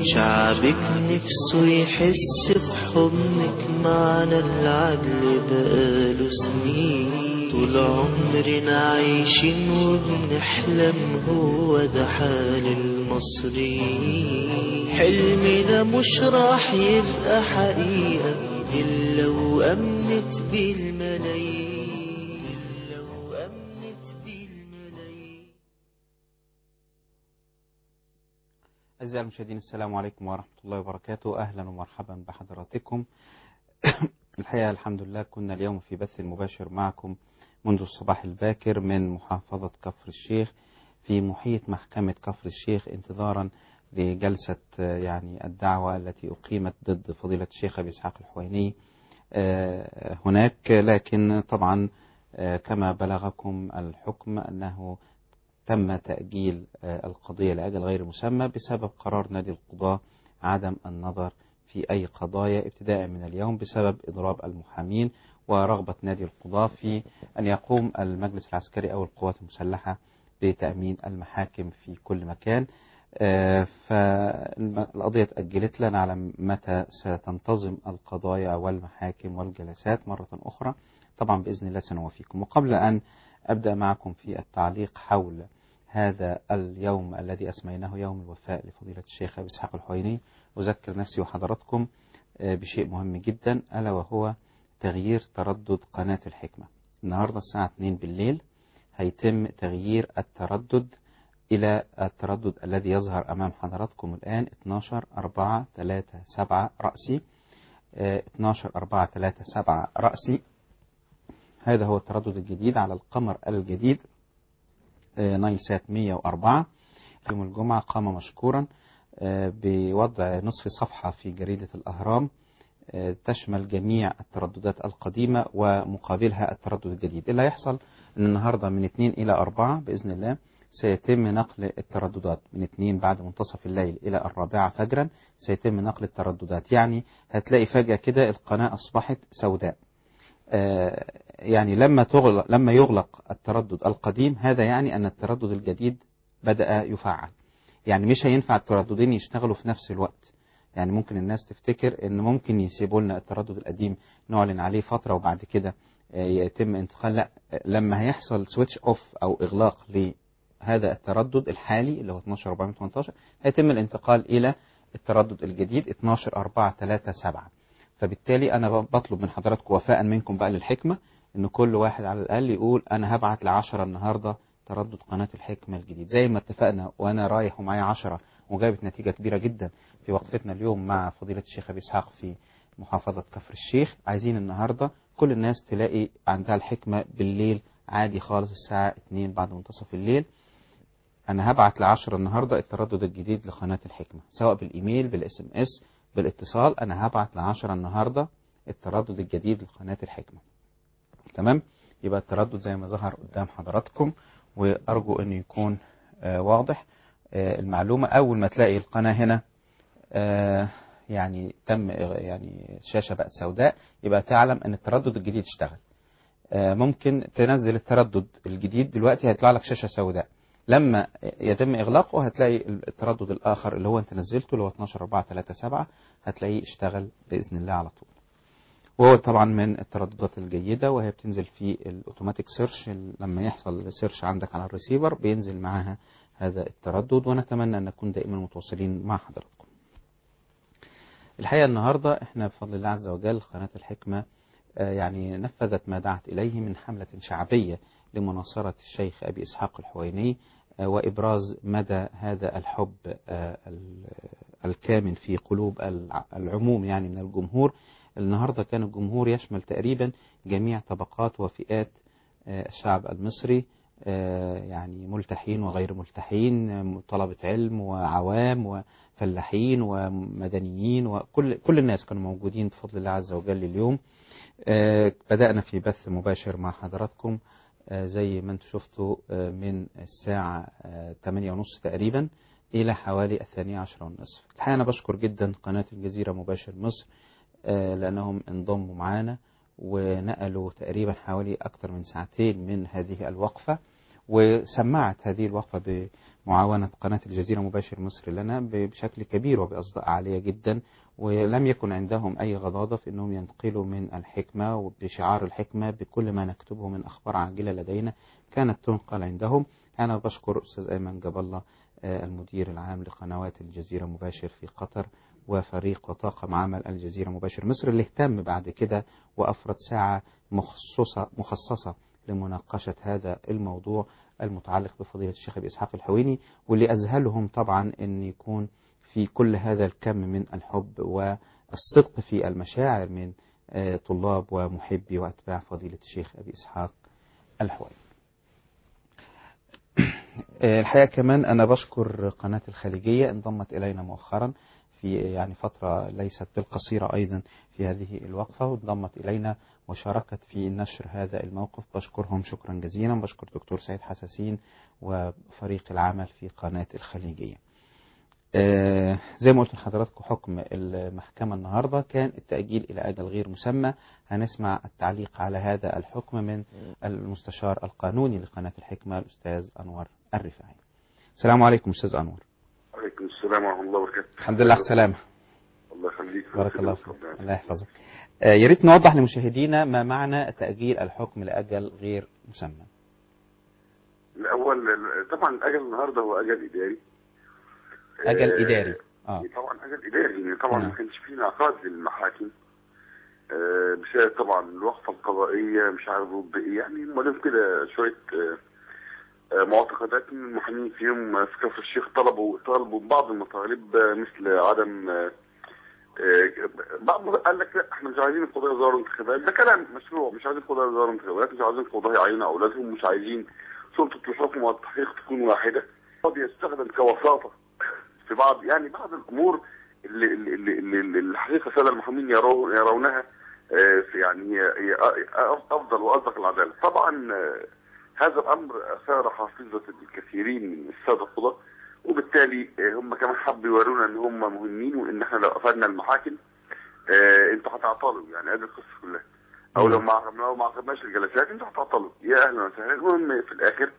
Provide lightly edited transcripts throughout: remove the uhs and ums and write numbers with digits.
شعبك نفسه يحس بحضنك، معنى العدل بقاله سنين. طول عمرنا عايشين وبنحلم، هو ده حال المصريين. حلمنا مش راح يبقى حقيقة إلا وأمنت بالملايين، إلا وأمنت بالملايين. أعزائي المشاهدين، السلام عليكم ورحمة الله وبركاته. أهلا ومرحبا بحضراتكم. الحقيقة الحمد لله كنا اليوم في بث مباشر معكم منذ الصباح الباكر من محافظة كفر الشيخ في محيط محكمة كفر الشيخ، انتظارا لجلسة الدعوة التي أقيمت ضد فضيلة الشيخ أبي إسحاق الحويني هناك. لكن طبعا كما بلغكم الحكم أنه تم تأجيل القضية لأجل غير مسمى بسبب قرار نادي القضاة عدم النظر في أي قضايا ابتداء من اليوم، بسبب إضراب المحامين ورغبة نادي القضاة في أن يقوم المجلس العسكري أو القوات المسلحة بتأمين المحاكم في كل مكان. فالقضية تأجلت، لا نعلم متى ستنتظم القضايا والمحاكم والجلسات مرة أخرى. طبعا بإذن الله سنوافيكم. وقبل أن أبدأ معكم في التعليق حول هذا اليوم الذي أسميناه يوم الوفاء لفضيلة الشيخ أبي إسحاق الحويني، أذكر نفسي وحضراتكم بشيء مهم جدا، ألا وهو تغيير تردد قناة الحكمة. النهاردة الساعة 2 بالليل هيتم تغيير التردد إلى التردد الذي يظهر أمام حضراتكم الآن 12437 رأسي. 12437 رأسي، هذا هو التردد الجديد على القمر الجديد نايلسات 104. يوم الجمعة قام مشكورا بوضع نصف صفحة في جريدة الأهرام تشمل جميع الترددات القديمة ومقابلها التردد الجديد. اللي هيحصل أن النهاردة من 2 إلى 4 بإذن الله سيتم نقل الترددات من 2 بعد منتصف الليل إلى 4 فجرا. سيتم نقل الترددات، يعني هتلاقي فجأة كده القناة أصبحت سوداء. يعني لما يغلق التردد القديم، هذا يعني أن التردد الجديد بدأ يفعل. يعني مش هينفع الترددين يشتغلوا في نفس الوقت. يعني ممكن الناس تفتكر ان ممكن يسيبوا لنا التردد القديم نعلن عليه فترة وبعد كده يتم انتقال. لا، لما هيحصل سويتش اوف او اغلاق لهذا التردد الحالي اللي هو 12418 هيتم الانتقال الى التردد الجديد 12437. فبالتالي انا بطلب من حضراتكم وفاء منكم بقى للحكمة ان كل واحد على الاقل يقول انا هبعت ل10 النهاردة تردد قناة الحكمة الجديد، زي ما اتفقنا وانا رايح ومعايا 10 وجابت نتيجة كبيرة جدا في وقفتنا اليوم مع فضيلة الشيخ أبي إسحاق في محافظة كفر الشيخ. عايزين النهاردة كل الناس تلاقي عندها الحكمة بالليل عادي خالص الساعة 2 بعد منتصف الليل. أنا هبعت ل10 النهاردة التردد الجديد لقناة الحكمة، سواء بالإيميل بالإس ام اس بالاتصال. أنا هبعت ل10 النهاردة التردد الجديد لقناة الحكمة. تمام؟ يبقى التردد زي ما ظهر قدام حضراتكم، وأرجو أن يكون واضح المعلومة. أول ما تلاقي القناة هنا تم الشاشة بقت سوداء، يبقى تعلم أن التردد الجديد اشتغل. ممكن تنزل التردد الجديد دلوقتي هيطلع لك شاشة سوداء، لما يتم إغلاقه هتلاقي التردد الآخر اللي هو أنت نزلته اللي هو 12437 هتلاقيه اشتغل بإذن الله على طول. وهو طبعا من الترددات الجيدة، وهي بتنزل في الأوتوماتيك سيرش. لما يحصل سيرش عندك على الريسيفر بينزل معاها هذا التردد، ونتمنى أن نكون دائما متواصلين مع حضراتكم. الحقيقة النهاردة احنا بفضل الله عز وجل قناة الحكمة نفذت ما دعت إليه من حملة شعبية لمناصرة الشيخ أبي إسحاق الحويني وإبراز مدى هذا الحب الكامن في قلوب العموم من الجمهور. النهاردة كان الجمهور يشمل تقريبا جميع طبقات وفئات الشعب المصري، ملتحين وغير ملتحين، طلبة علم وعوام وفلاحين ومدنيين، وكل الناس كانوا موجودين بفضل الله عز وجل اليوم. بدأنا في بث مباشر مع حضراتكم زي ما انتم شفتوا من الساعة 8:30 تقريبا إلى حوالي 12:30. الحقيقة أنا بشكر جدا قناة الجزيرة مباشر مصر لأنهم انضموا معنا ونقلوا تقريبا حوالي أكثر من ساعتين من هذه الوقفة، وسمعت هذه الوقفة بمعاونة قناة الجزيرة مباشر مصر لنا بشكل كبير وبأصداء عالية جدا، ولم يكن عندهم أي غضاضة في أنهم ينتقلوا من الحكمة وبشعار الحكمة بكل ما نكتبه من أخبار عاجلة لدينا كانت تنقل عندهم. أنا بشكر أستاذ أيمن جاب الله المدير العام لقنوات الجزيرة مباشر في قطر وفريق وطاقم عمل الجزيرة مباشر مصر اللي اهتم بعد كده وأفرد ساعة مخصصة لمناقشة هذا الموضوع المتعلق بفضيلة الشيخ أبي إسحاق الحويني، واللي أذهلهم طبعا أن يكون في كل هذا الكم من الحب والصدق في المشاعر من طلاب ومحبي وأتباع فضيلة الشيخ أبي إسحاق الحويني. الحقيقة كمان أنا بشكر قناة الخليجية انضمت إلينا مؤخرا في يعني فترة ليست بالقصيرة أيضا في هذه الوقفة، وانضمت إلينا وشاركت في نشر هذا الموقف. بشكرهم شكرا جزيلا. بشكر دكتور سعيد حساسين وفريق العمل في قناة الخليجية. زي ما قلت لحضراتكم حكم المحكمة النهاردة كان التأجيل إلى أجل غير مسمى. هنسمع التعليق على هذا الحكم من المستشار القانوني لقناة الحكمة الأستاذ أنور الرفاعي. السلام عليكم أستاذ أنور. وعليكم السلام ورحمة الله وبركاته. الحمد لله على السلامة. الله يخليك. بارك الله فيك. الله يحفظك. يا ريت نوضح لمشاهدينا ما معنى تأجيل الحكم لأجل غير مسمى. الأول طبعا الأجل النهارده هو أجل إداري. أجل إداري. طبعا أجل إداري يعني طبعا ما كانش فيه انعقاد للمحاكم بسبب طبعا الوقفة القضائية مش عارف إيه يعني هم كده شوية معتقدات من المحامين فيهم في كفر الشيخ طلبوا بعض المطالب مثل عدم بعض قال لك لا احنا مش عايزين القضاة يظهروا انتخابات، ده كلام مشروع، مش عايزين القضاة يظهروا انتخابات، مش عايزين القضاة يعينوا اولادهم، مش عايزين سلطة الحكم والتحقيق تكون واحدة. قد يستخدم كوساطة في بعض يعني بعض الامور اللي الحقيقة السادة المحامين يرونها في يعني هي افضل واصدق العدالة. طبعا هذا الامر اثار حافظة الكثيرين من السادة القضاة، وبالتالي هم كمان حبوا يورونا ان هم مهمين وان احنا لو قفلنا المحاكم انتوا هتعطلوا يعني هذه القصه كلها، او لو ما عقدناش الجلسات انتوا هتعطلوا. يا اهلا وسهلا. المهم في الاخر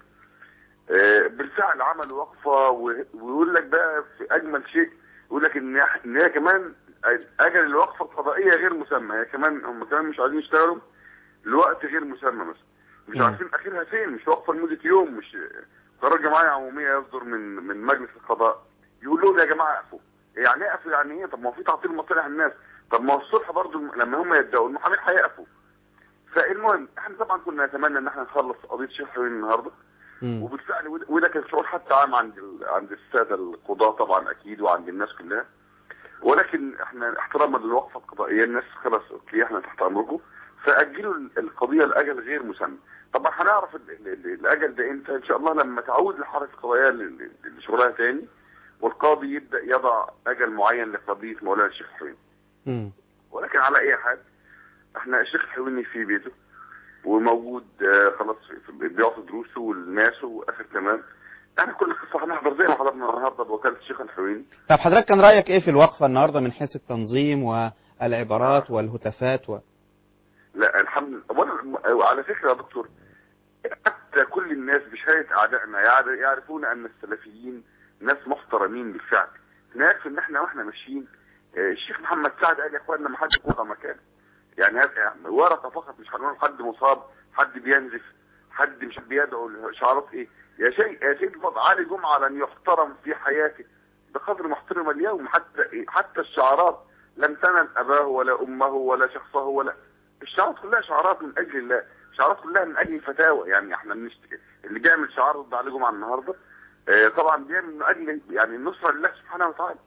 بالفعل عملوا وقفه ويقول لك بقى في اجمل شيء يقول لك ان هي كمان اجل الوقفه القضائيه غير مسمى، هي كمان هم كمان مش عايزين يشتغلوا لوقت غير مسمى مثلا، مش عارفين اخرها فين، مش وقفه لمده يوم، مش قرار جمعيه عموميه يصدر من مجلس القضاء يقولوا لنا يا جماعه اقفوا. يعني اقفوا يعني ايه؟ طب ما هو في تعطيل مصالح الناس، طب ما هو الصبح برضه لما هم يبداوا المحامين هيقفوا. فالمهم احنا طبعا كنا نتمنى ان احنا نخلص قضيه الشيخ حويني النهارده، وبالفعل وده كان شعور حتى عام عند الساده القضاه طبعا اكيد وعند الناس كلها، ولكن احنا احتراما للوقفه القضائيه الناس خلاص اوكي احنا تحت امركم، فاجلوا القضيه لاجل غير مسمى. طبعا هنعرف الاجل ده امتى ان شاء الله لما تعود الحركه القضائيه لشغلها تاني والقاضي يبدا يضع اجل معين لقضيه مولانا الشيخ الحويني. ولكن على اي حال احنا الشيخ الحويني في بيته وموجود خلاص بيعطي دروسه والناس واخر تمام. يعني كل قصه هنحضر زي ما حضرنا النهارده بوكاله الشيخ الحويني. طب حضرتك كان رايك ايه في الوقفه النهارده من حيث التنظيم والعبارات والهتافات لا الحمد لله. وعلى فكره يا دكتور حتى كل الناس بشهاده اعدائنا يعرفون ان السلفيين ناس محترمين بالفعل. يكفي ان احنا واحنا ماشيين الشيخ محمد سعد قال يا اخوانا ما حدش يكون مكانه، يعني ورقه فقط، مش هنقول حد مصاب، حد بينزف، حد مش بيدعو شعارات ايه. يا سيد الفضل علي جمعه لن يحترم في حياته بقدر ما احترم اليوم. حتى الشعارات لم تنل اباه ولا امه ولا شخصه ولا الشعارات كلها شعارات من اجل الله، شعارات كلها من اجل الفتاوى. يعني احنا اللي بيعمل شعار ضد علي جمعه النهارده طبعا بيعمل من اجل يعني النصره لله سبحانه وتعالى.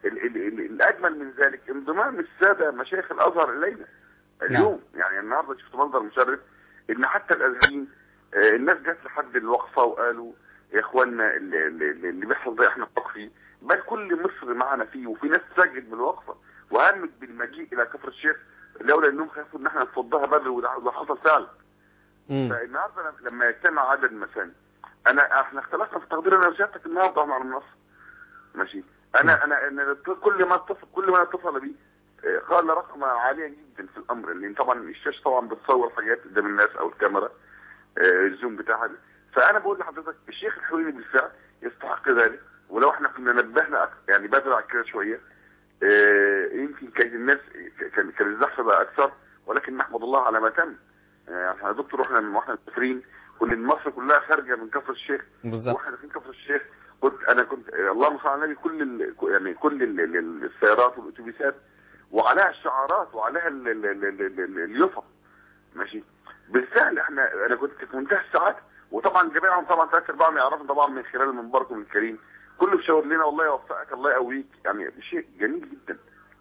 الاجمل من ذلك انضمام الساده مشايخ الازهر الينا اليوم. يعني النهارده شفت منظر مشرف ان حتى الازهريين الناس جت لحد الوقفه وقالوا يا اخوانا اللي بيحصل ده احنا فيه، بل كل مصر معنا فيه، وفي ناس سجد بالوقفه وهمت بالمجيء الى كفر الشيخ لولا انهم خافوا ان احنا نفضها بدري وده حصل فعلا. فالنهارده لما يجتمع عدد مساني احنا اختلفنا في التقدير انا وسيادتك النهارده على النص ماشي. انا كل ما اتصل بي قال رقم عالية جدا في الامر اللي طبعا الشاشه طبعا بتصور حاجات قدام الناس او الكاميرا الزوم بتاعها، فانا بقول لحضرتك الشيخ الحويني بالفعل يستحق ذلك، ولو احنا كنا نبهنا يعني بدري على كده شويه يمكن كانت الناس كان الزحف بقى اكثر، ولكن نحمد الله على ما تم. يعني يا دكتور واحنا مسافرين كل مصر كلها خارجه من كفر الشيخ، بالظبط. واحنا في كفر الشيخ كنت اللهم صل على النبي يعني كل السيارات والاتوبيسات وعليها الشعارات وعليها اليفط ماشي. بالفعل انا كنت في منتهى السعاده، وطبعا جميعهم طبعا 3/4 يعرفوا طبعا من خلال منبركم الكريم، كله بيشاور لنا والله يوفقك الله يقويك، يعني شيء جميل جدا.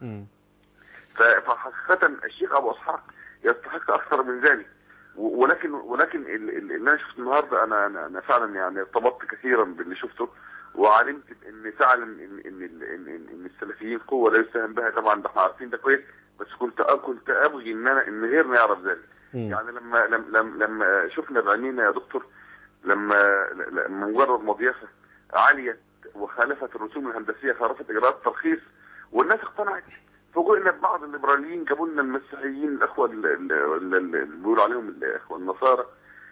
فحقيقه الشيخ ابو اسحاق يستحق اكثر من ذلك. ولكن اللي انا شفته النهارده انا فعلا يعني ارتبطت كثيرا باللي شفته، وعلمت ان فعلا ان السلفيين قوه لا يستهان بها. طبعا ده احنا عارفين ده كويس، بس كنت ابغي ان غيرنا يعرف ذلك. يعني لما شفنا بعينينا يا دكتور، لما مجرد مضيافه عاليه وخالفت الرسوم الهندسيه، خالفت اجراءات الترخيص، والناس اقتنعت. فوجئنا ببعض الليبراليين جابوا لنا المسيحيين الاخوه اللي بيقولوا عليهم الاخوه النصارى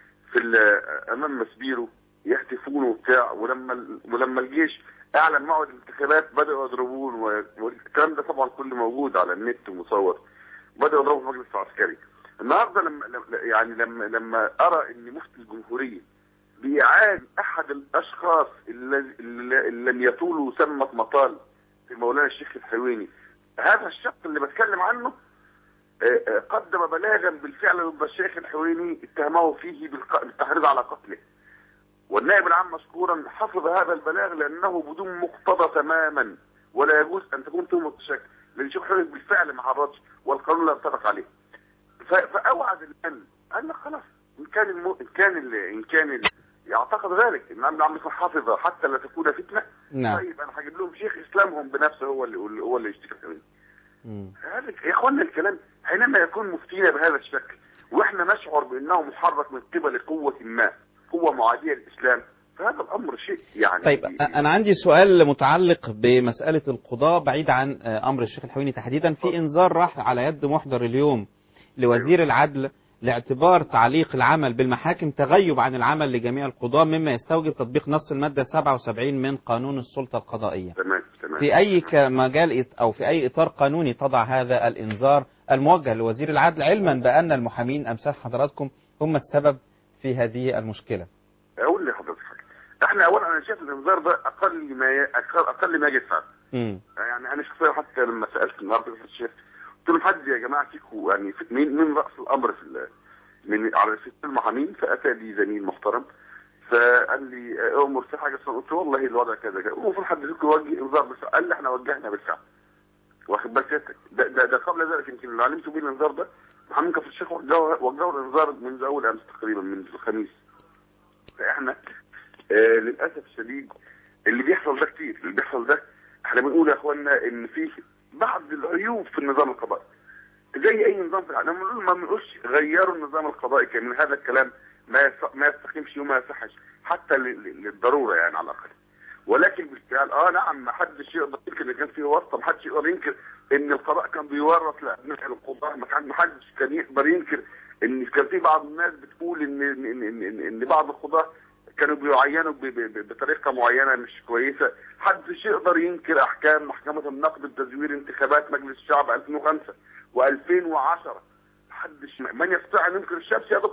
امام مسبيرو يهتفون وبتاع، ولما الجيش اعلن موعد الانتخابات بداوا يضربون، والكلام ده طبعا كله موجود على النت ومصور. بداوا يضربوا في المجلس العسكري. النهارده لما ارى ان مفتي الجمهوريه بيعاد احد الاشخاص اللي لم يطولوا سمة مطال في مولانا الشيخ الحويني، هذا الشخص اللي بتكلم عنه قدم بلاغا بالفعل ضد الشيخ الحويني اتهمه فيه بالتحريض على قتله، والنائب العام مشكورا حفظ هذا البلاغ لانه بدون مقتضى تماما، ولا يجوز ان تكون تهمه شك، لان الشيخ الحويني بالفعل ما حرضش والقانون لا ينطبق عليه. فاوعد الان قال خلاص ان كان يعتقد ذلك ان العام يكون حافظه حتى لا تكون فتنه. نعم. طيب انا هجيب لهم شيخ اسلامهم بنفسه هو اللي يشتكي منه. هذا يا اخوانا الكلام حينما يكون مفتينا بهذا الشكل واحنا نشعر بانه محرك من قبل قوه معاديه للاسلام، فهذا الامر شيء يعني. طيب انا عندي سؤال متعلق بمساله القضاء بعيد عن امر الشيخ الحويني تحديدا. في انذار راح على يد محضر اليوم لوزير العدل لاعتبار تعليق العمل بالمحاكم تغيب عن العمل لجميع القضاة، مما يستوجب تطبيق نص المادة 77 من قانون السلطة القضائية. تمام. في أي مجال أو في أي إطار قانوني تضع هذا الإنذار الموجه لوزير العدل، علما بأن المحامين أمثال حضراتكم هم السبب في هذه المشكلة؟ أقول لحضرتك حاجة، احنا أولا أنا شايف الإنذار ده أقل ما يجب فعله. يعني أنا شخصيا حتى لما سألت النهارده في الشيخ قلت لهم حد يا جماعة فيكم يعني مين رأس الأمر من على ست المحامين؟ فأتى لي زميل محترم فقال لي أمر في حاجة، قلت والله الوضع كذا كذا، المفروض حد فيكم يوجه إنذار بالفعل. قال لي احنا وجهنا بالفعل. واخد بالك ده قبل ذلك يمكن اللي علمته بيه الإنذار ده محامين كفر الشيخ وجهوا الإنذار منذ أول أمس تقريبا من الخميس. فإحنا للأسف الشديد اللي بيحصل ده كتير. اللي بيحصل ده احنا بنقول يا اخوانا ان في بعض العيوب في النظام القضائي زي اي نظام في العالم. ما بنقولش غيروا النظام القضائي، كان هذا الكلام ما يستقيمش وما يصحش حتى للضروره يعني على الاقل. ولكن بالفعل نعم ما حدش يقدر ينكر ان كان فيه واسطه، ما حدش يقدر ينكر ان القضاء كان بيورط لابناء القضاه، ما حدش كان يقدر ينكر ان كان في بعض الناس بتقول ان بعض القضاه كانوا بيعينوا بطريقه معينه مش كويسه. محدش يقدر ينكر احكام محكمه النقد بتزوير انتخابات مجلس الشعب 2005 و2010. محدش من يستطيع ان ينكر الشمس يا دكتور.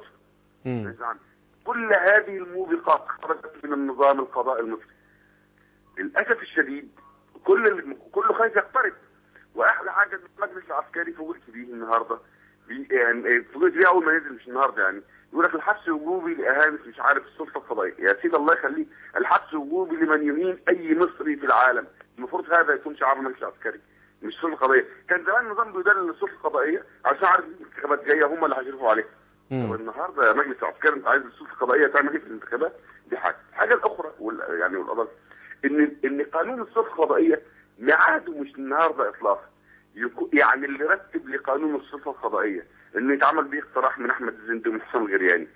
كل هذه الموبقات خرجت من النظام القضائي المصري. للاسف الشديد كله خايف يقترب. واحلى حاجه ان المجلس العسكري فوجئت بيه النهارده، يعني فوجئت بيه اول ما نزل مش النهارده، يعني يقول لك الحبس وجوبي لاهانه مش عارف السلطه القضائيه. يا سيدي الله يخليه، الحبس وجوبي لمن يهين اي مصري في العالم. المفروض هذا يكون شعار المجلس العسكري مش السلطه القضائيه. كان زمان النظام بيدلل السلطه القضائيه عشان عارف الانتخابات جايه هم اللي هيشرفوا عليها. طب النهارده يا مجلس العسكري انت عايز السلطه القضائيه تعمل ايه في الانتخابات؟ دي الحاجه الاخرى يعني والقضاء ان قانون السلطه القضائيه ميعاده مش النهارده اطلاقا. يعني اللي رتب لقانون السلطه القضائيه انه يتعمل به اقتراح من احمد الزندي ومن حسام الغرياني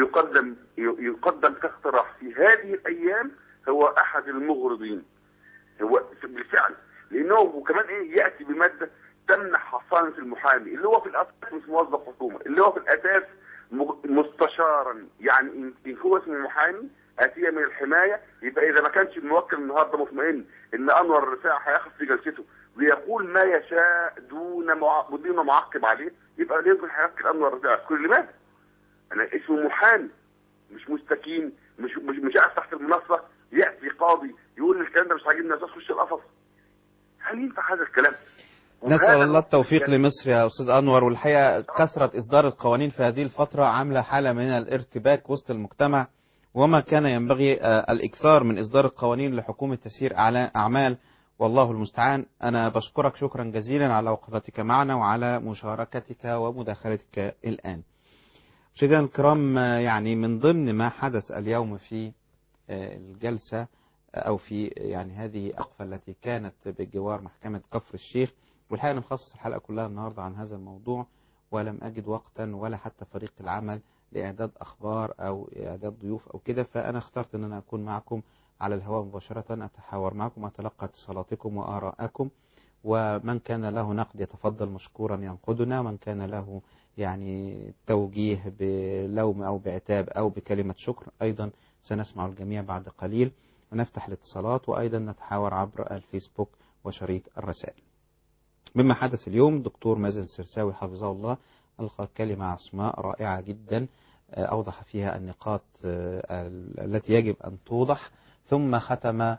ويقدم كاقتراح في هذه الايام، هو احد المغرضين هو بالفعل، لانه وكمان ياتي بماده تمنح حصانه المحامي اللي هو في الاساس مش موظف حكومه، اللي هو في الاساس مستشارا، يعني إن هو اسمه محامي آتية من الحماية، يبقى إذا ما كانش الموكل النهارده مطمئن إن أنور الرفاعي هياخد في جلسته ويقول ما يشاء دون معقب عليه، يبقى لا يمكن هيوكل أنور الرفاعي. كل لماذا؟ أنا اسمه محامي، مش مستكين، مش قاعد تحت المنصة يأتي قاضي يقول الكلام ده مش عاجبني أساس خش القفص. هل ينفع هذا الكلام؟ نسأل الله التوفيق لمصر يا أستاذ أنور. والحقيقة كثرة إصدار القوانين في هذه الفترة عاملة حالة من الارتباك وسط المجتمع، وما كان ينبغي الإكثار من إصدار القوانين لحكومة تسيير أعمال، والله المستعان. أنا بشكرك شكرا جزيلا على وقفتك معنا وعلى مشاركتك ومداخلتك الآن. مشاهدينا الكرام، يعني من ضمن ما حدث اليوم في الجلسة أو في يعني هذه الوقفة التي كانت بجوار محكمة كفر الشيخ، والحقيقة أنا مخصص الحلقة كلها النهاردة عن هذا الموضوع، ولم أجد وقتا ولا حتى فريق العمل لإعداد أخبار أو إعداد ضيوف أو كده، فأنا اخترت أن أنا أكون معكم على الهواء مباشرة، أتحاور معكم وأتلقى اتصالاتكم وآراءكم، ومن كان له نقد يتفضل مشكورا ينقدنا، من كان له يعني توجيه بلوم أو بعتاب أو بكلمة شكر أيضا سنسمع الجميع بعد قليل، ونفتح الاتصالات وأيضا نتحاور عبر الفيسبوك وشريط الرسائل. مما حدث اليوم، دكتور مازن السرساوي حفظه الله ألقى كلمة عصماء رائعة جدا أوضح فيها النقاط التي يجب أن توضح، ثم ختم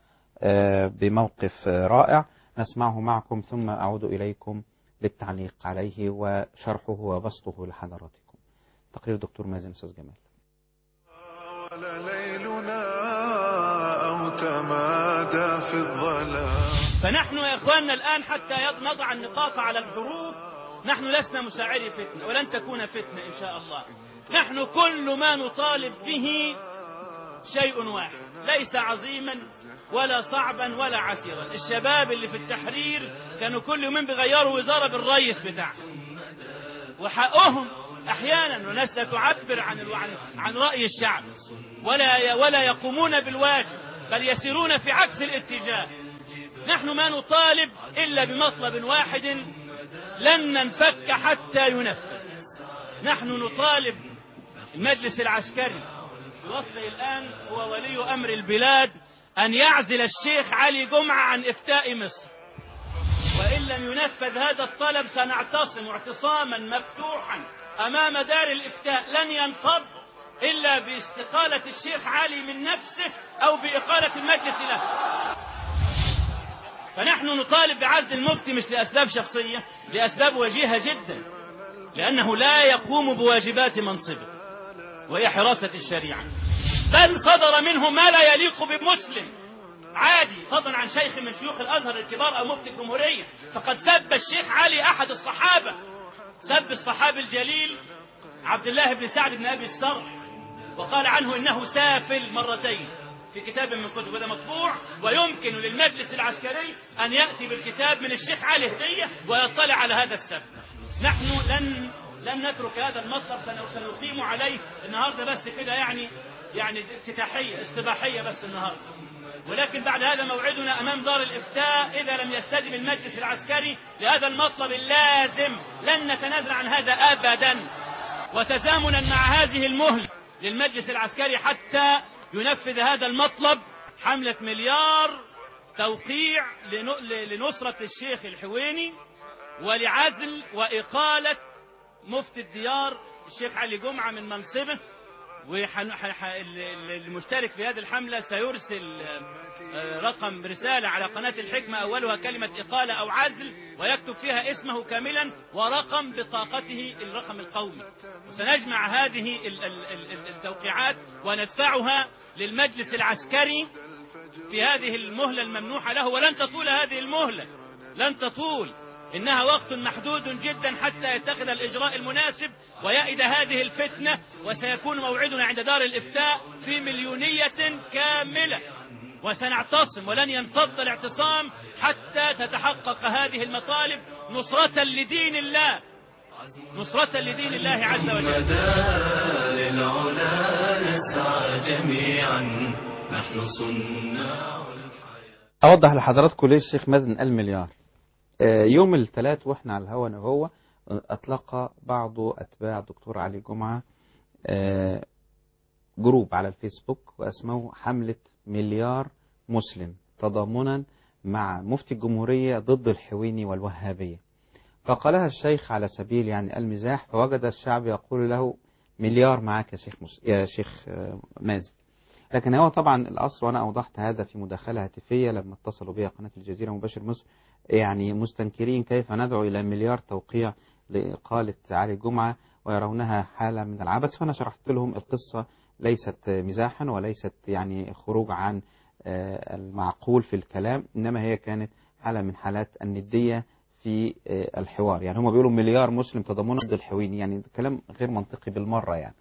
بموقف رائع نسمعه معكم، ثم أعود إليكم للتعليق عليه وشرحه وبسطه لحضراتكم. تقرير دكتور مازن أستاذ جمال. ولا ليلنا أو تمادى في الظلام. فنحن يا إخواننا الآن حتى نضع النقاط على الحروف، نحن لسنا مساعدي فتنة ولن تكون فتنة إن شاء الله. نحن كل ما نطالب به شيء واحد، ليس عظيما ولا صعبا ولا عسيرا. الشباب اللي في التحرير كانوا كل يومين بيغيروا وزارة بالرئيس بتاعهم، وحقهم أحيانا وناس لا تعبر عن رأي الشعب ولا يقومون بالواجب، بل يسيرون في عكس الاتجاه. نحن ما نطالب إلا بمطلب واحد لن ننفك حتى ينفذ. نحن نطالب المجلس العسكري بوصله الآن هو ولي أمر البلاد أن يعزل الشيخ علي جمعة عن إفتاء مصر، وإن لم ينفذ هذا الطلب سنعتصم اعتصاما مفتوحا أمام دار الإفتاء لن ينفض إلا باستقالة الشيخ علي من نفسه أو بإقالة المجلس له. فنحن نطالب بعزل المفتي مش لأسباب شخصية، لأسباب وجيهة جدا، لأنه لا يقوم بواجبات منصبه وهي حراسة الشريعة، بل صدر منه ما لا يليق بمسلم عادي، فضلا عن شيخ من شيوخ الأزهر الكبار أو مفتي الجمهورية. فقد سب الشيخ علي أحد الصحابة، سب الصحابي الجليل عبد الله بن سعد بن أبي السرح، وقال عنه إنه سافل مرتين في كتاب من كتب، هذا مطبوع، ويمكن للمجلس العسكري أن يأتي بالكتاب من الشيخ علي هدية ويطلع على هذا السب. نحن لن نترك هذا المطلب، سنقيم عليه النهاردة بس كده، يعني افتتاحية استباحية بس النهاردة، ولكن بعد هذا موعدنا أمام دار الإفتاء إذا لم يستجب المجلس العسكري لهذا المطلب اللازم. لن نتنازل عن هذا أبدا، وتزامنا مع هذه المهلة للمجلس العسكري حتى ينفذ هذا المطلب، حملة مليار توقيع لنصرة الشيخ الحويني ولعزل وإقالة مفتي الديار الشيخ علي جمعة من منصبه. والمشترك في هذه الحملة سيرسل رقم رسالة على قناة الحكمة أولها كلمة إقالة أو عزل، ويكتب فيها اسمه كاملا ورقم بطاقته الرقم القومي، وسنجمع هذه التوقيعات وندفعها للمجلس العسكري في هذه المهلة الممنوحة له. ولن تطول هذه المهلة، لن تطول، إنها وقت محدود جدا حتى يتخذ الإجراء المناسب ويأيد هذه الفتنة، وسيكون موعدنا عند دار الإفتاء في مليونية كاملة، وسنعتصم ولن ينفض الاعتصام حتى تتحقق هذه المطالب نصرة لدين الله، نصرة لدين الله عز وجل. للعلا نسعى جميعا نحن صناع. أوضح لحضراتكم ليه الشيخ مازن قال مليار. يوم الثلاث واحنا على الهوا انا وهو اطلق بعض اتباع الدكتور علي جمعة جروب على الفيسبوك واسمه حملة مليار مسلم تضامنا مع مفتي الجمهورية ضد الحويني والوهابية. فقالها الشيخ على سبيل يعني المزاح، فوجد الشعب يقول له مليار معك يا شيخ يا شيخ مازن. لكن هو طبعا الأصل، وأنا أوضحت هذا في مداخلة هاتفية لما اتصلوا بي قناة الجزيرة مباشر مصر، يعني مستنكرين كيف ندعو إلى مليار توقيع لإقالة علي جمعة ويرونها حالة من العبث. فأنا شرحت لهم القصة ليست مزاحا وليست يعني خروج عن المعقول في الكلام، إنما هي كانت حالة من حالات الندية في الحوار. يعني هم بيقولوا مليار مسلم تضامنا ضد الحويني، يعني كلام غير منطقي بالمرة يعني.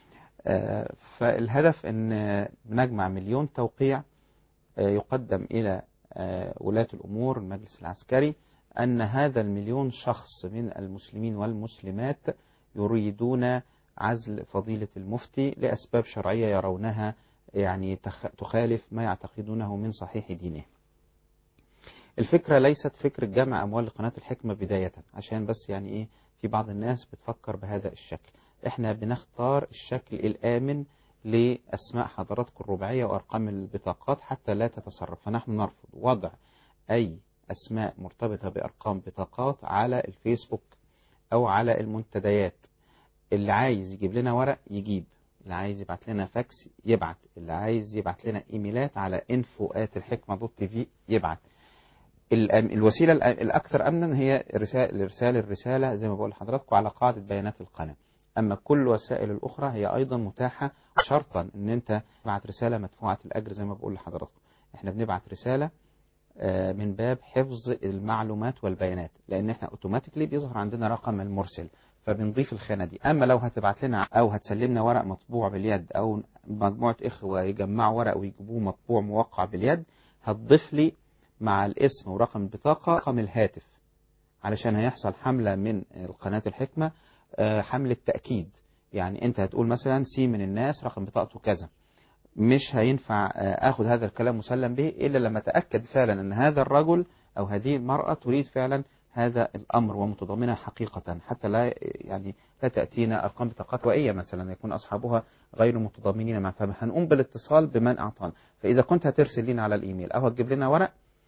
فالهدف أن بنجمع 1,000,000 توقيع يقدم إلى ولاة الأمور المجلس العسكري أن هذا 1,000,000 شخص من المسلمين والمسلمات يريدون عزل فضيلة المفتي لأسباب شرعية يرونها يعني تخالف ما يعتقدونه من صحيح دينه. الفكرة ليست فكرة جمع أموال لقناة الحكمة بداية، عشان بس يعني إيه في بعض الناس بتفكر بهذا الشكل. إحنا بنختار الشكل الآمن لأسماء حضراتكم الرباعية وأرقام البطاقات حتى لا تتسرب. فنحن نرفض وضع أي أسماء مرتبطة بأرقام بطاقات على الفيسبوك أو على المنتديات. اللي عايز يجيب لنا ورق يجيب، اللي عايز يبعت لنا فاكس يبعت، اللي عايز يبعت لنا إيميلات على info@الحكمة.tv يبعت. الوسيلة الأكثر أمنا هي إرسال الرسالة زي ما بقول لحضراتكم على قاعدة بيانات القناة. أما كل الوسائل الأخرى هي أيضا متاحة، شرطا أن أنت تبعت رسالة مدفوعة الأجر زي ما بقول لحضراتكم. إحنا بنبعت رسالة من باب حفظ المعلومات والبيانات، لأن إحنا أوتوماتيكلي بيظهر عندنا رقم المرسل، فبنضيف الخانة دي. أما لو هتبعت لنا أو هتسلمنا ورق مطبوع باليد أو مجموعة إخوة يجمعوا ورق ويجيبوه مطبوع موقع باليد، هتضيف لي مع الاسم ورقم البطاقة رقم الهاتف، علشان هيحصل حملة من قناة الحكمة، حملة تأكيد. يعني أنت هتقول مثلا سي من الناس رقم بطاقته كذا، مش هينفع أخذ هذا الكلام مسلم به إلا لما أتأكد فعلا أن هذا الرجل أو هذه المرأة تريد فعلا هذا الأمر ومتضمنها حقيقة، حتى لا يعني لا تأتينا أرقام بطاقات وئية مثلا يكون أصحابها غير متضامنين مع. فهنقوم بالاتصال بمن أعطانا. فإذا كنت هترسل لنا على الإيميل أو هتجيب لنا ورق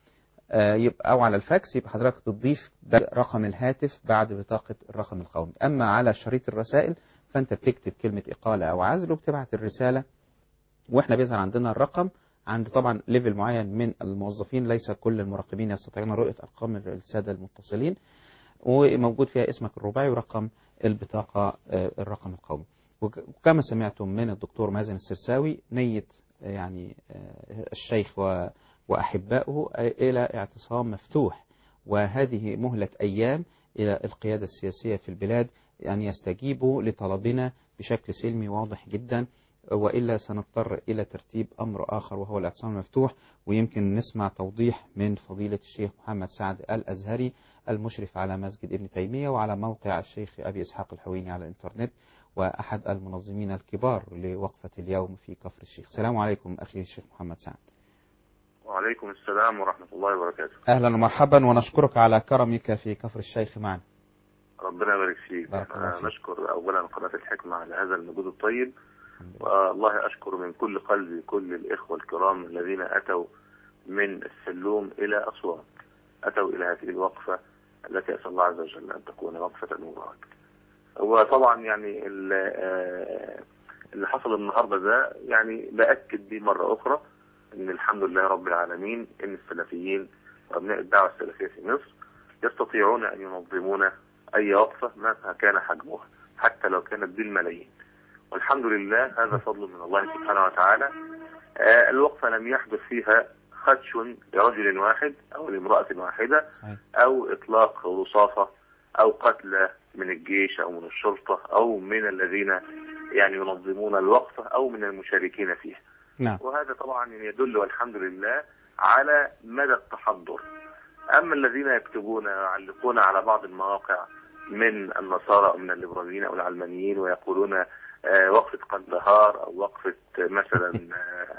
يبقى أو على الفاكس، يبقى حضرتك بتضيف رقم الهاتف بعد بطاقة الرقم القومي. أما على شريط الرسائل فأنت بتكتب كلمة إقالة أو عزل وبتبعت الرسالة، وإحنا بيظهر عندنا الرقم عند طبعا ليفل معين من الموظفين، ليس كل المراقبين يستطيعون رؤية أرقام السادة المتصلين، وموجود فيها اسمك الرباعي ورقم البطاقة الرقم القومي. وكما سمعتم من الدكتور مازن السرساوي نية يعني الشيخ وأحبائه إلى اعتصام مفتوح، وهذه مهلة أيام إلى القيادة السياسية في البلاد أن يستجيبوا لطلبنا بشكل سلمي واضح جدا، وإلا سنضطر إلى ترتيب أمر آخر وهو الاعتصام المفتوح. ويمكن نسمع توضيح من فضيلة الشيخ محمد سعد الأزهري المشرف على مسجد ابن تيمية وعلى موقع الشيخ أبي إسحاق الحويني على الإنترنت، وأحد المنظمين الكبار لوقفة اليوم في كفر الشيخ. السلام عليكم أخي الشيخ محمد سعد. وعليكم السلام ورحمة الله وبركاته. أهلا ومرحبا، ونشكرك على كرمك في كفر الشيخ معنا. ربنا يبارك فيك. نشكر أولا قناة الحكمة على هذا المجهود الطيب، والله أشكر من كل قلبي كل الإخوة الكرام الذين أتوا من السلوم إلى أسوان، أتوا إلى هذه الوقفة التي أسأل الله عز وجل أن تكون وقفة مباركة. وطبعا يعني اللي حصل النهاردة ده يعني بأكد به مرة أخرى أن الحمد لله رب العالمين أن السلفيين وأبناء الدعوة السلفية في مصر يستطيعون أن ينظمون أي وقفة مهما كان حجمها حتى لو كانت بالملايين، والحمد لله هذا فضل من الله سبحانه وتعالى. الوقفة لم يحدث فيها خدش لرجل واحد أو لامرأة واحدة أو إطلاق رصاصة أو قتل من الجيش أو من الشرطة أو من الذين يعني ينظمون الوقفة أو من المشاركين فيها. نعم. وهذا طبعا يدل والحمد لله على مدى التحضر. أما الذين يكتبون ويعلقون على بعض المواقع من النصارى أو من الليبراليين أو العلمانيين ويقولون وقفة قندهار أو وقفة مثلا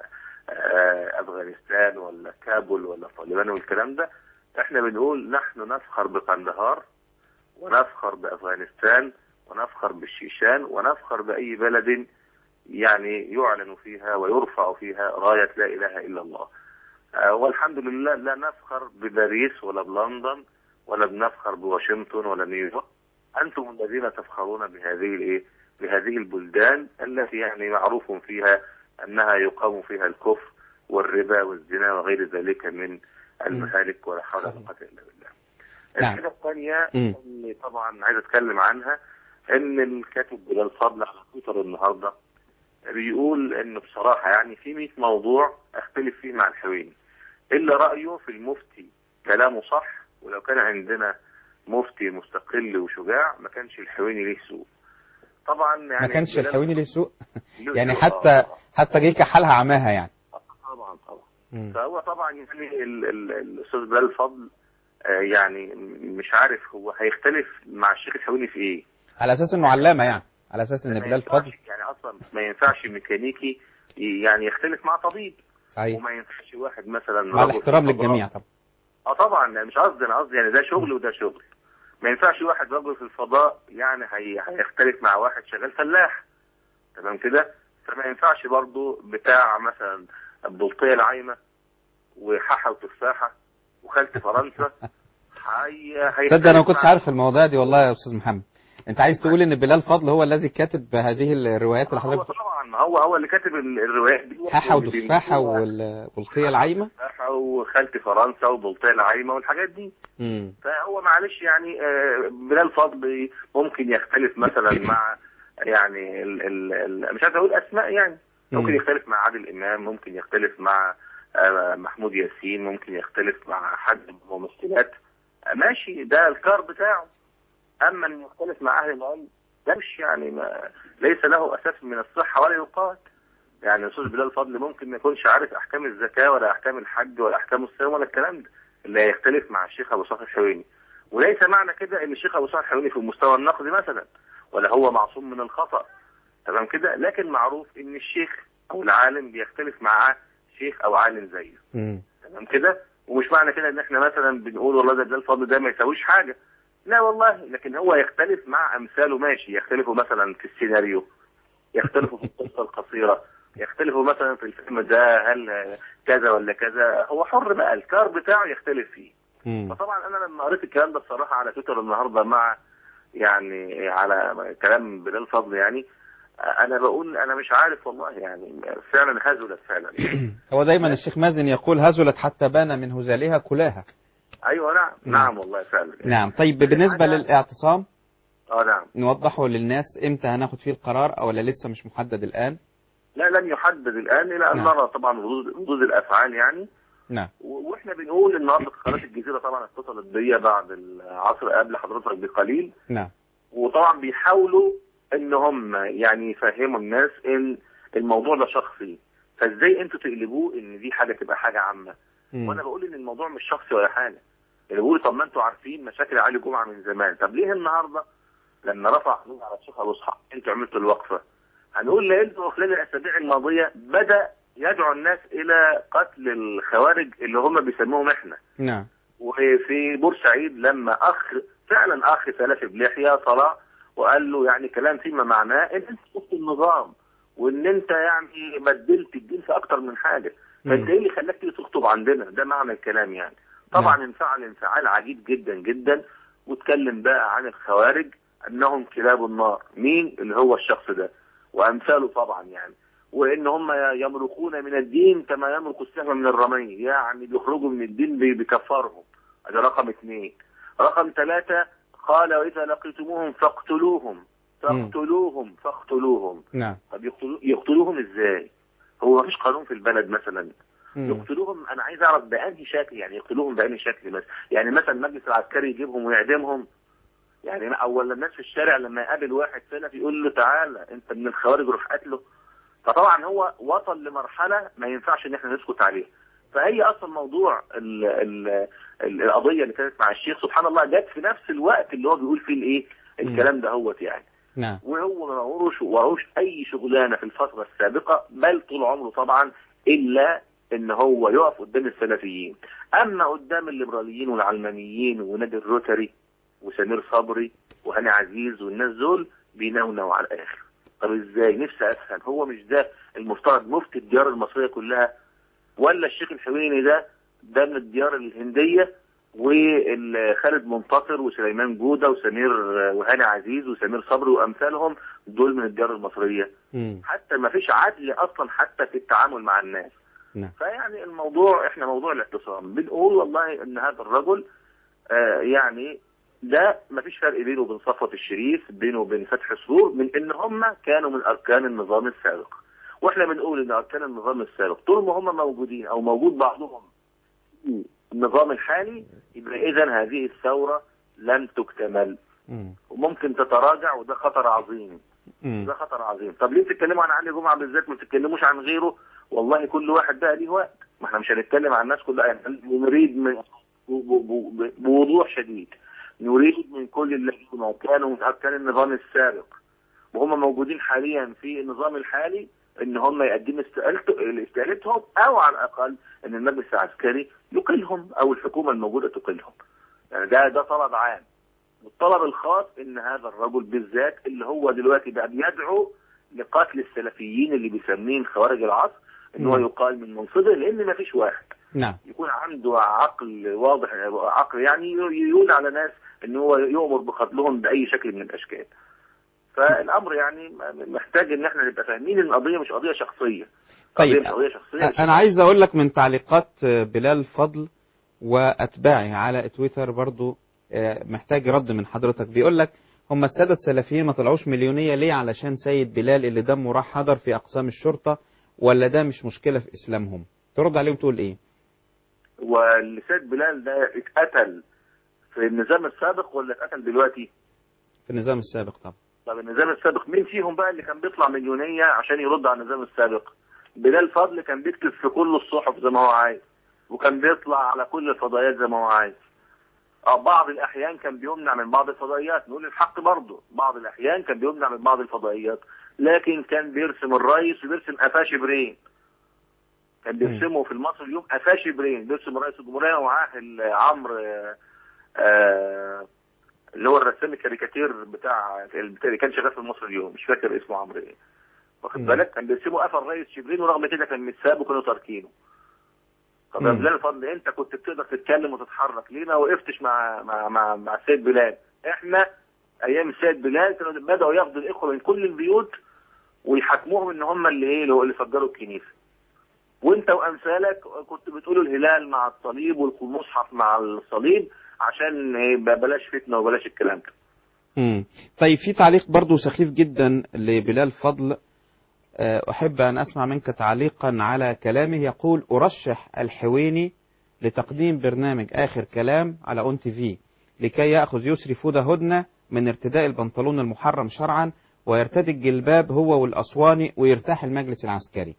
أفغانستان ولا كابول ولا طالبان والكلام ده، احنا بنقول نحن نفخر بقندهار ونفخر بأفغانستان ونفخر بالشيشان ونفخر بأي بلد يعني يعلن فيها ويرفع فيها راية لا إله إلا الله. والحمد لله لا نفخر بباريس ولا بلندن ولا بنفخر بواشنطن ولا نيويورك. أنتم الذين تفخرون بهذه البلدان التي يعني معروف فيها أنها يقام فيها الكفر والربا والزنا وغير ذلك من المهالك، ولا حول ولا قوة إلا بالله. الحاجة الثانية اللي طبعا عايز أتكلم عنها إن الكاتب بلال فضل على تويتر النهارده بيقول إنه بصراحة يعني في 100 موضوع أختلف فيه مع الحويني، إلا رأيه في المفتي كلامه صح، ولو كان عندنا مفتي مستقل وشجاع ما كانش الحويني ليه سوء. طبعا يعني ما كانش الحويني ليه سوء يعني سوء حتى جه كحالها عماها يعني. طبعا. فهو طبعا يعني الأستاذ بلال فضل يعني مش عارف هو هيختلف مع الشيخ الحويني في ايه، على اساس انه علامه يعني، على اساس ان بلال فضل يعني اصلا ما ينفعش ميكانيكي يعني يختلف مع طبيب. صحيح. وما ينفعش واحد مثلا مع الاحترام للجميع طبعا. طبعا يعني مش قصدي، انا قصدي يعني ده شغل وده شغل. ما ينفعش واحد رجل في الفضاء يعني هيختلف مع واحد شغال فلاح، تمام كده؟ فما ينفعش برضو بتاع مثلا البلطية العايمة وحاحة وتفاحة وخالة فرنسا تصدق انا ما كنتش عارف المواضيع دي والله يا استاذ محمد. انت عايز تقول ان بلال فضل هو الذي كاتب هذه الروايات اللي حضرتك طبعا هو اللي كاتب الروايات دي، حاحة وتفاحة والبلطية العايمة وخالة فرنسا والبلطية العايمة والحاجات دي. فهو معلش يعني بلال فضل ممكن يختلف مثلا مع يعني مش عايز اقول اسماء يعني، ممكن يختلف مع عادل امام، ممكن يختلف مع محمود ياسين، ممكن يختلف مع حد من الممثلات، ماشي ده الكار بتاعه. اما ان يختلف مع اهل العلم ده مش يعني ليس له اساس من الصحه ولا يقال. يعني الاستاذ بلال فضل ممكن ما يكونش عارف احكام الزكاه ولا احكام الحج ولا احكام الصيام ولا الكلام ده اللي هيختلف مع الشيخ ابو صالح الحويني. وليس معنى كده ان الشيخ ابو صالح الحويني في المستوى النقدي مثلا ولا هو معصوم من الخطا، تمام كده؟ لكن معروف ان الشيخ او العالم بيختلف مع شيخ او عالم زيه، تمام كده؟ ومش معنى كده ان احنا مثلا بنقول والله ده بلال فضل ده ما يساويش حاجه، لا والله، لكن هو يختلف مع امثاله ماشي، يختلفوا مثلا في السيناريو، يختلفوا في القصه القصيره، يختلفوا مثلا في الفيلم ده هل كذا ولا كذا، هو حر بقى الكار بتاعه يختلف فيه. فطبعا انا لما قريت الكلام ده بصراحه على تويتر النهارده مع يعني على كلام بلال فضل يعني انا بقول انا مش عارف والله يعني فعلا هزلت فعلا. هو دايما الشيخ مازن يقول هزلت حتى بان من هزالها كلاها. ايوه نعم والله فعلا. نعم. طيب بالنسبه للاعتصام نعم نوضحه للناس امتى هناخد فيه القرار او لسه مش محدد الان؟ لا لم يحدد الان الى ان نرى طبعا ردود الافعال يعني. نعم. واحنا بنقول النهارده قناه الجزيره طبعا اتصلت بيا بعد العصر قبل حضرتك بقليل. نعم. وطبعا بيحاولوا ان هم يعني يفهموا الناس ان الموضوع ده شخصي، فازاي انتوا تقلبوه ان دي حاجه تبقى حاجه عامه. وانا بقول ان الموضوع مش شخصي ولا حاجه. اللي بيقولوا طب ما انتوا عارفين مشاكل علي جمعه من زمان، طب ليه النهارده لما رفع قانون على الشيخ ابو اسحاق انتوا عملتوا الوقفه؟ هنقول لانه خلال الاسابيع الماضيه بدا يدعو الناس الى قتل الخوارج اللي هم بيسموهم احنا. نعم. وفي بورسعيد لما فعلا اخ سلفي بلحيه طلع وقال له يعني كلام فيما معناه ان انت شفت النظام وان انت يعني بدلت الدين في اكتر من حاجه، فانت ايه اللي خلاك تيجي تخطب عندنا؟ ده معنى الكلام يعني. طبعا انفعل انفعال عجيب جدا جدا، واتكلم بقى عن الخوارج انهم كلاب النار. مين اللي هو الشخص ده وامثاله طبعا يعني، وان هم يمرقون من الدين كما يمرق السهم من الرمي، يعني بيخرجوا من الدين بكفارهم. هذا رقم 2. رقم 3 قال واذا لقيتموهم فاقتلوهم فاقتلوهم. نعم. طب يقتلوهم ازاي؟ هو مفيش قانون في البلد مثلا يقتلوهم؟ انا عايز اعرف بأنهي شكل، يعني يقتلوهم بأنهي شكل مثلا؟ يعني مثلا المجلس العسكري يجيبهم ويعدمهم؟ يعني اولا الناس في الشارع لما يقابل واحد سلفي يقول له تعالى انت من الخوارج روح قتله؟ فطبعا هو وصل لمرحله ما ينفعش ان احنا نسكت عليها. فهي اصلا موضوع القضيه اللي كانت مع الشيخ سبحان الله جت في نفس الوقت اللي هو بيقول فيه الايه الكلام ده هوت يعني. نعم. وهو ما وروش اي شغلانه في الفتره السابقه، بل طول عمره طبعا الا ان هو يقف قدام السلفيين. اما قدام الليبراليين والعلمانيين ونادي الروتري وسمير صبري وهاني عزيز والناس دول بينونوا على الاخر. طب ازاي؟ نفسي افهم، هو مش ده المفترض مفتي الديار المصريه كلها؟ ولا الشيخ الحويني ده من الديار الهنديه، وخالد منتصر وسليمان جوده وسمير وهاني عزيز وسمير صبري وامثالهم دول من الديار المصريه؟ حتى ما فيش عدل اصلا حتى في التعامل مع الناس. فيعني الموضوع، احنا موضوع الاعتصام بنقول والله ان هذا الرجل يعني ده ما فيش فرق بينه وبين صفوت الشريف، بينه وبين فتحي سرور، من ان هم كانوا من اركان النظام السابق. واحنا بنقول ان اركان النظام السابق طول ما هم موجودين او موجود بعضهم في النظام الحالي، يبقى اذا هذه الثوره لن تكتمل وممكن تتراجع، وده خطر عظيم. ده خطر عظيم. طب ليه بتتكلموا عن علي جمعه بالذات، ما بتتكلموش عن غيره؟ والله كل واحد بقى ليه وقت، ما احنا مش هنتكلم عن الناس كلها. يعني نريد بوضوح شديد، نريد من كل الذين كانوا من اركان النظام السابق وهم موجودين حاليا في النظام الحالي ان هم يقدموا استقالتهم، او على الاقل ان المجلس العسكري يقيلهم او الحكومه الموجوده تقيلهم. يعني ده طلب عام. والطلب الخاص ان هذا الرجل بالذات اللي هو دلوقتي بقى بيدعو لقتل السلفيين اللي بيسمين خوارج العصر، ان هو يقال من منصبه، لان ما فيش واحد يكون عنده عقل واضح، عقل يعني يقول على ناس ان هو يؤمر بقتلهم باي شكل من الاشكال. فالامر يعني محتاج ان احنا نبقى فاهمين ان القضيه مش قضيه شخصيه. طيب انا عايز اقول لك من تعليقات بلال فضل واتباعه على تويتر برضو محتاج رد من حضرتك. بيقول لك هم الساده السلفيين ما طلعوش مليونيه ليه علشان سيد بلال اللي دمه راح حضر في اقسام الشرطه، ولا ده مش مشكله في اسلامهم؟ ترد عليهم تقول ايه؟ واللي سيد بلال ده اتقتل في النظام السابق ولا اتقتل دلوقتي؟ في النظام السابق طبعا. طب النظام السابق مين فيهم بقى اللي كان بيطلع مليونيه عشان يرد على النظام السابق؟ بلال فضل كان بيكتب في كل الصحف زي ما هو عايز، وكان بيطلع على كل الفضائيات زي ما هو عايز. بعض الاحيان كان بيمنع من بعض الفضائيات، نقول الحق برضه، بعض الاحيان كان بيمنع من بعض الفضائيات، لكن كان بيرسم الرئيس وبيرسم قفاه شبرين. كان بيرسمه في المصري اليوم قفاه شبرين، بيرسم رئيس الجمهوريه ومعاه عمرو اللي هو الرسام الكاريكاتير بتاع اللي كان شغال في المصري اليوم، مش فاكر اسمه عمرو ايه، واخد بالك؟ كان بيرسموا قفا الرئيس شبرين، ورغم كده كان متساب وكانوا تاركينه. طب يا بلال الفضل انت كنت بتقدر تتكلم وتتحرك، ليه ما وقفتش مع السيد بلال؟ احنا ايام السيد بلال كانوا بداوا ياخدوا الاخوه من كل البيوت ويحاكموهم ان هم اللي فجروا الكنيسه. وانت وامثالك كنت بتقولوا الهلال مع الصليب والمصحف مع الصليب عشان بلاش فتنه وبلاش الكلام ده. طيب في تعليق برضو سخيف جدا لبلال فضل، أحب أن أسمع منك تعليقا على كلامه. يقول: أرشح الحويني لتقديم برنامج آخر كلام على أون تي في لكي يأخذ يسري فودة هدنة من ارتداء البنطلون المحرم شرعا ويرتدي الجلباب هو والأسواني ويرتاح المجلس العسكري.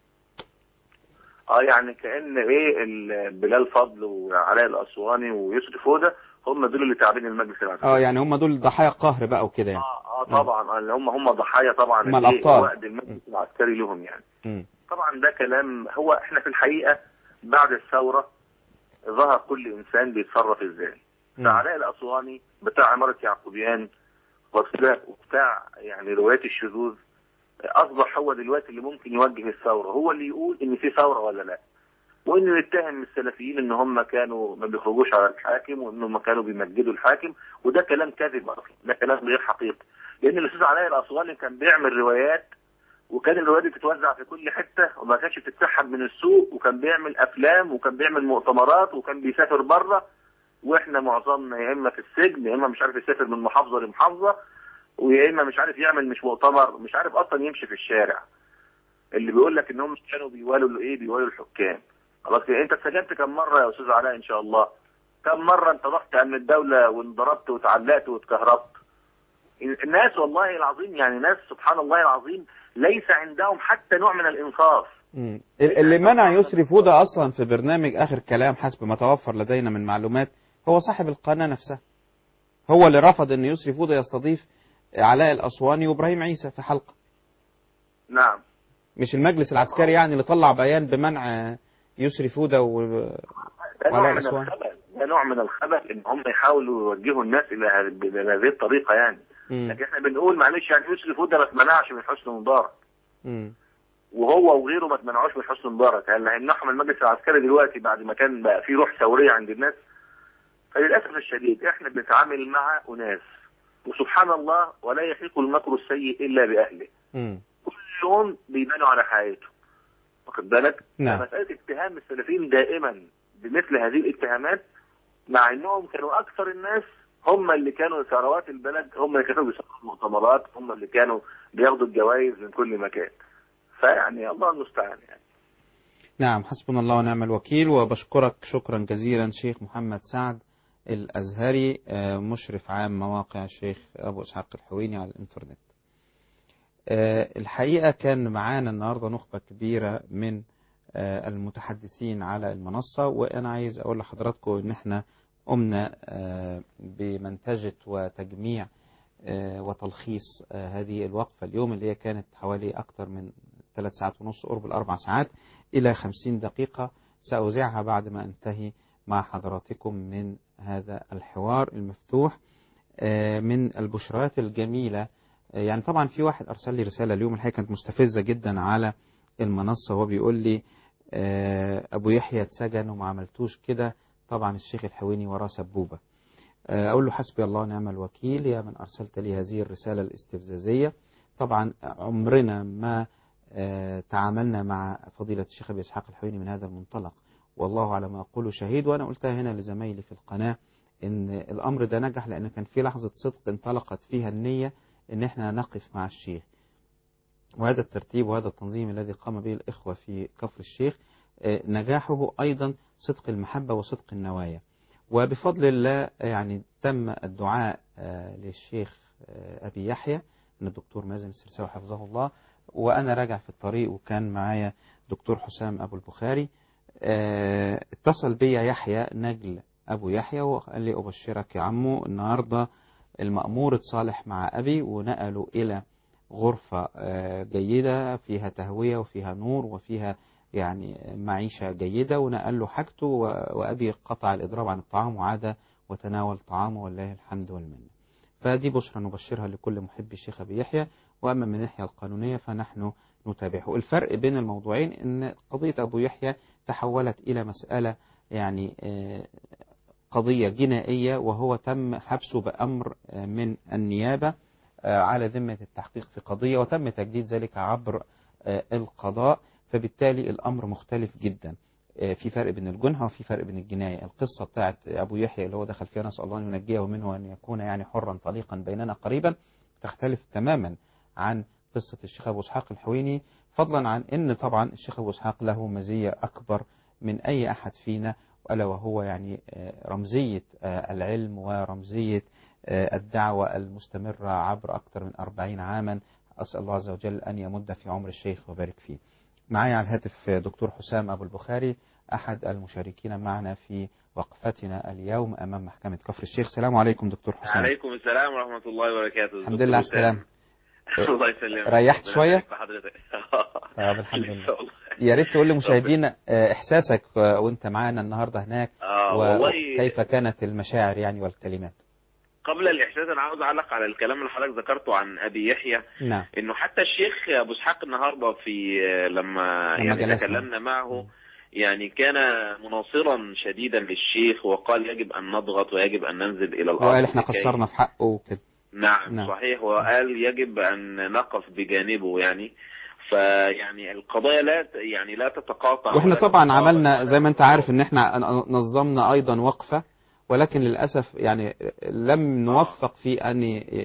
يعني كأن بلال فضل وعلاء الأسواني ويسري فودة هم دول اللي تعبين المجلس العسكري. يعني هم دول ضحايا قهر بقى وكده يعني. طبعا هم ضحايا طبعا، هم الأبطال وقت المجلس العسكري لهم يعني. طبعا ده كلام. هو احنا في الحقيقة بعد الثورة ظهر كل إنسان بيتصرف ازاي. فعلاء الأسواني بتاع عمارة يعقوبيان وبتاع يعني روايات الشذوذ أصبح هو دلوقتي اللي ممكن يوجه الثورة، هو اللي يقول إن في ثورة ولا لا، وإنه يتهم السلفيين إن هم كانوا ما بيخرجوش على الحاكم وإنهم كانوا بيمجدوا الحاكم، وده كلام كاذب أصلا، ده كلام غير حقيقي. لأن الأستاذ علاء الأسواني كان بيعمل روايات، وكان الروايات دي بتتوزع في كل حتة وما كانتش بتتسحب من السوق، وكان بيعمل أفلام وكان بيعمل مؤتمرات وكان بيسافر بره، وإحنا معظمنا يا إما في السجن يا إما مش عارف يسافر من محافظة لمحافظة، ويا إما مش عارف يعمل مش مؤتمر، مش عارف أصلا يمشي في الشارع. اللي بيقول لك إنهم كانوا بيوالوا الحكام. خلاص انت اتسجنت كم مره يا استاذ علاء ان شاء الله؟ كم مره انت رحت امن الدوله وانضربت وتعلقت واتكهربت؟ الناس والله العظيم يعني ناس سبحان الله العظيم ليس عندهم حتى نوع من الانصاف. اللي منع يسري فودة اصلا في برنامج اخر كلام حسب ما توفر لدينا من معلومات هو صاحب القناه نفسها، هو اللي رفض ان يسري فودة يستضيف علاء الاسواني وابراهيم عيسى في حلقه. نعم، مش المجلس العسكري يعني اللي طلع بيان بمنع يسري فودة وعلاء الأسواني. ده نوع من الخبث ان هم يحاولوا يوجهوا الناس الى هذه الطريقه يعني. لكن احنا بنقول معلش يعني يوسف هدى ما اتمنعش من حسني مبارك، وهو وغيره ما اتمنعوش من حسني مبارك. هل هيمنعهم المجلس العسكري دلوقتي بعد ما كان بقى في روح ثوريه عند الناس؟ فللاسف الشديد احنا بنتعامل مع اناس، وسبحان الله ولا يحيق المكر السيء الا باهله. كل يوم بيبانوا على حقيقته، واخد بالك؟ نعم. مساله اتهام السلفيين دائما بمثل هذه الاتهامات، مع انهم كانوا اكثر الناس، هم اللي كانوا ثروات البلد، هم اللي كانوا بيسافروا المؤتمرات، هم اللي كانوا بياخدوا الجوائز من كل مكان. فيعني الله المستعان يعني. نعم، حسبنا الله ونعم الوكيل. وبشكرك شكرا جزيلا شيخ محمد سعد الأزهري، مشرف عام مواقع الشيخ أبو إسحاق الحويني على الإنترنت. الحقيقة كان معانا النهاردة نخبة كبيرة من المتحدثين على المنصة، وأنا عايز أقول لحضراتكم إن احنا قمنا بمنتجة وتجميع وتلخيص هذه الوقفة اليوم، اللي هي كانت حوالي أكثر من 3 ساعات ونص، قرب ال4 ساعات، إلى 50 دقيقة سأوزعها بعد ما أنتهي مع حضراتكم من هذا الحوار المفتوح. من البشرات الجميلة، يعني طبعا في واحد أرسل لي رسالة اليوم الحقيقة كانت مستفزة جدا على المنصة، وهو بيقول لي أبو يحيى اتسجن وما عملتوش كده، طبعا الشيخ الحويني وراه سبوبة. أقول له حسبي الله ونعم الوكيل يا من أرسلت لي هذه الرسالة الاستفزازية. طبعا عمرنا ما تعاملنا مع فضيلة الشيخ أبي إسحاق الحويني من هذا المنطلق، والله على ما أقول شهيد. وأنا قلتها هنا لزمايلي في القناة إن الأمر ده نجح لأن كان في لحظة صدق انطلقت فيها النية إن إحنا نقف مع الشيخ، وهذا الترتيب وهذا التنظيم الذي قام به الإخوة في كفر الشيخ نجاحه أيضا صدق المحبة وصدق النوايا. وبفضل الله يعني تم الدعاء للشيخ أبي يحيى من الدكتور مازن السرساوي حفظه الله، وأنا راجع في الطريق وكان معايا دكتور حسام أبو البخاري. اتصل بي يحيى نجل أبو يحيى وقال لي أبشرك يا عمو، النهاردة المأمور اتصالح مع أبي ونقلوا إلى غرفة جيدة فيها تهوية وفيها نور وفيها يعني معيشة جيدة، ونقل له حاجته، وأبي قطع الإضراب عن الطعام وعاد وتناول طعامه والله الحمد والمنة. فدي بشرى نبشرها لكل محب الشيخ أبي يحيى. وأما من الناحية القانونية فنحن نتابعه. الفرق بين الموضوعين أن قضية أبو يحيى تحولت إلى مسألة يعني قضية جنائية، وهو تم حبسه بأمر من النيابة على ذمة التحقيق في قضية، وتم تجديد ذلك عبر القضاء. فبالتالي الأمر مختلف جدا. في فرق بين الجنحة وفي فرق بين الجناية. القصة بتاعت أبو يحيى اللي هو دخل فيها نسأل الله أن ينجيه منه وأن يكون يعني حرا طليقا بيننا قريبا تختلف تماما عن قصة الشيخ أبو إسحاق الحويني، فضلا عن أن طبعا الشيخ أبو إسحاق له مزية أكبر من أي أحد فينا، ألا وهو يعني رمزية العلم ورمزية الدعوة المستمرة عبر أكثر من 40 عاما. أسأل الله عز وجل أن يمد في عمر الشيخ وبارك فيه. معي على الهاتف دكتور حسام أبو البخاري أحد المشاركين معنا في وقفتنا اليوم أمام محكمة كفر الشيخ. السلام عليكم دكتور حسام. عليكم السلام ورحمة الله وبركاته. الحمد لله على السلامة. الله يسلمك. ريحت شوية؟ طيب الحمد لله. يا ريت تقول لمشاهدينا إحساسك وأنت معنا النهاردة هناك، وكيف كانت المشاعر يعني والكلمات. قبل الإحساس أنا عاوز أعلق على الكلام اللي حضرتك ذكرته عن أبي يحيى. نعم. إنه حتى الشيخ أبو إسحاق النهاردة في لما يعني تكلمنا معه يعني كان مناصرا شديدا للشيخ، وقال يجب أن نضغط ويجب أن ننزل إلى الأرض، وقال إحنا قصرنا في حقه وكده. نعم صحيح، وقال يجب أن نقف بجانبه يعني. فيعني القضايا لا تتقاطع. واحنا طبعا عملنا زي ما انت عارف ان احنا نظمنا ايضا وقفة، ولكن للأسف يعني لم نوفق في أن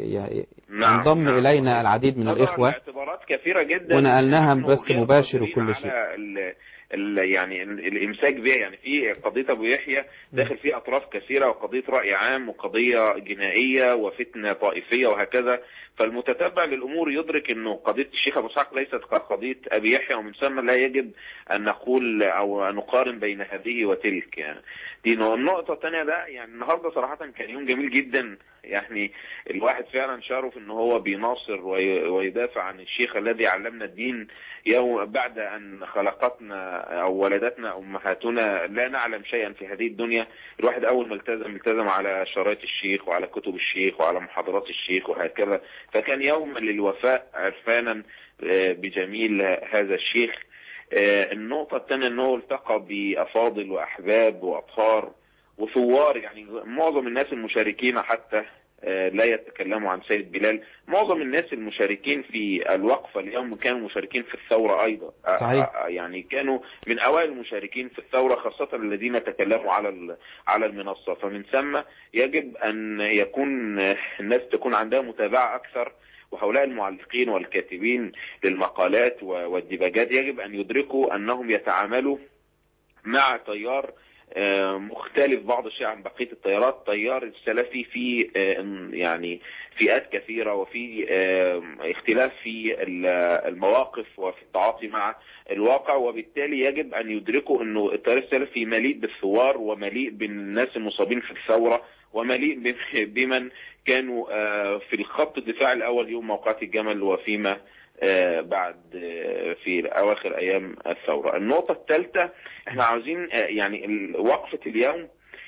ينضم إلينا العديد من الإخوة. اعتبارات كثيرة جدا ونقلناها بث مباشر وكل شيء. يعني الإمساك بها، يعني في قضية أبو يحيى داخل فيه أطراف كثيرة، وقضية رأي عام وقضية جنائية وفتنة طائفية وهكذا. فالمتتبع للأمور يدرك أنه قضية الشيخ أبو إسحاق ليست كقضية أبي يحيى، ومن ثم لا يجب أن نقول أو نقارن بين هذه وتلك. يعني دي النقطة الثانية. ده يعني النهاردة صراحة كان يوم جميل جدا، يعني الواحد فعلا شرف أنه هو بيناصر ويدافع عن الشيخ الذي علمنا الدين يوم بعد أن خلقتنا أو ولدتنا أمهاتنا لا نعلم شيئا في هذه الدنيا. الواحد أول ما التزم على شرايط الشيخ وعلى كتب الشيخ وعلى محاضرات الشيخ وهكذا، فكان يوما للوفاء عرفانا بجميل هذا الشيخ. النقطة الثانية أنه التقى بأفاضل وأحباب وأطهار وثوار، يعني معظم الناس المشاركين حتى لا يتكلموا عن سيد بلال، معظم الناس المشاركين في الوقفة اليوم كانوا مشاركين في الثورة أيضا. صحيح. يعني كانوا من أوائل المشاركين في الثورة، خاصة الذين تكلموا على المنصة. فمن ثم يجب أن يكون الناس تكون عندها متابعة أكثر، وهؤلاء المعلقين والكاتبين للمقالات والديباجات يجب أن يدركوا أنهم يتعاملوا مع تيار مختلف بعض الشيء عن بقية التيارات. تيار السلفي في يعني فئات كثيرة، وفي اختلاف في المواقف وفي التعاطي مع الواقع، وبالتالي يجب أن يدركوا أنه التيار السلفي مليء بالثوار ومليء بالناس المصابين في الثورة ومليء بمن كانوا في الخط الدفاع الأول يوم موقعة الجمل وفيما بعد في أواخر أيام الثورة. النقطة الثالثة، احنا عاوزين يعني وقفة اليوم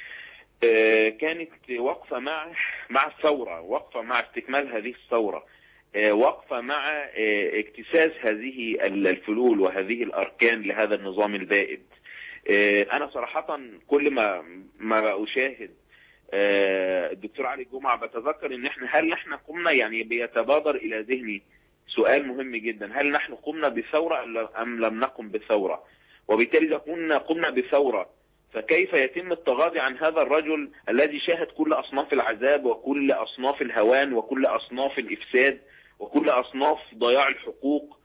كانت وقفة مع الثورة، وقفة مع استكمال هذه الثورة، وقفة مع اكتساس هذه الفلول وهذه الأركان لهذا النظام البائد. أنا صراحة كل ما أشاهد الدكتور علي جمعة بتذكر ان هل احنا قمنا، يعني بيتبادر الى ذهني سؤال مهم جدا: هل نحن قمنا بثورة ام لم نقم بثورة؟ وبالتالي اذا قمنا بثورة، فكيف يتم التغاضي عن هذا الرجل الذي شاهد كل اصناف العذاب وكل اصناف الهوان وكل اصناف الافساد وكل اصناف ضياع الحقوق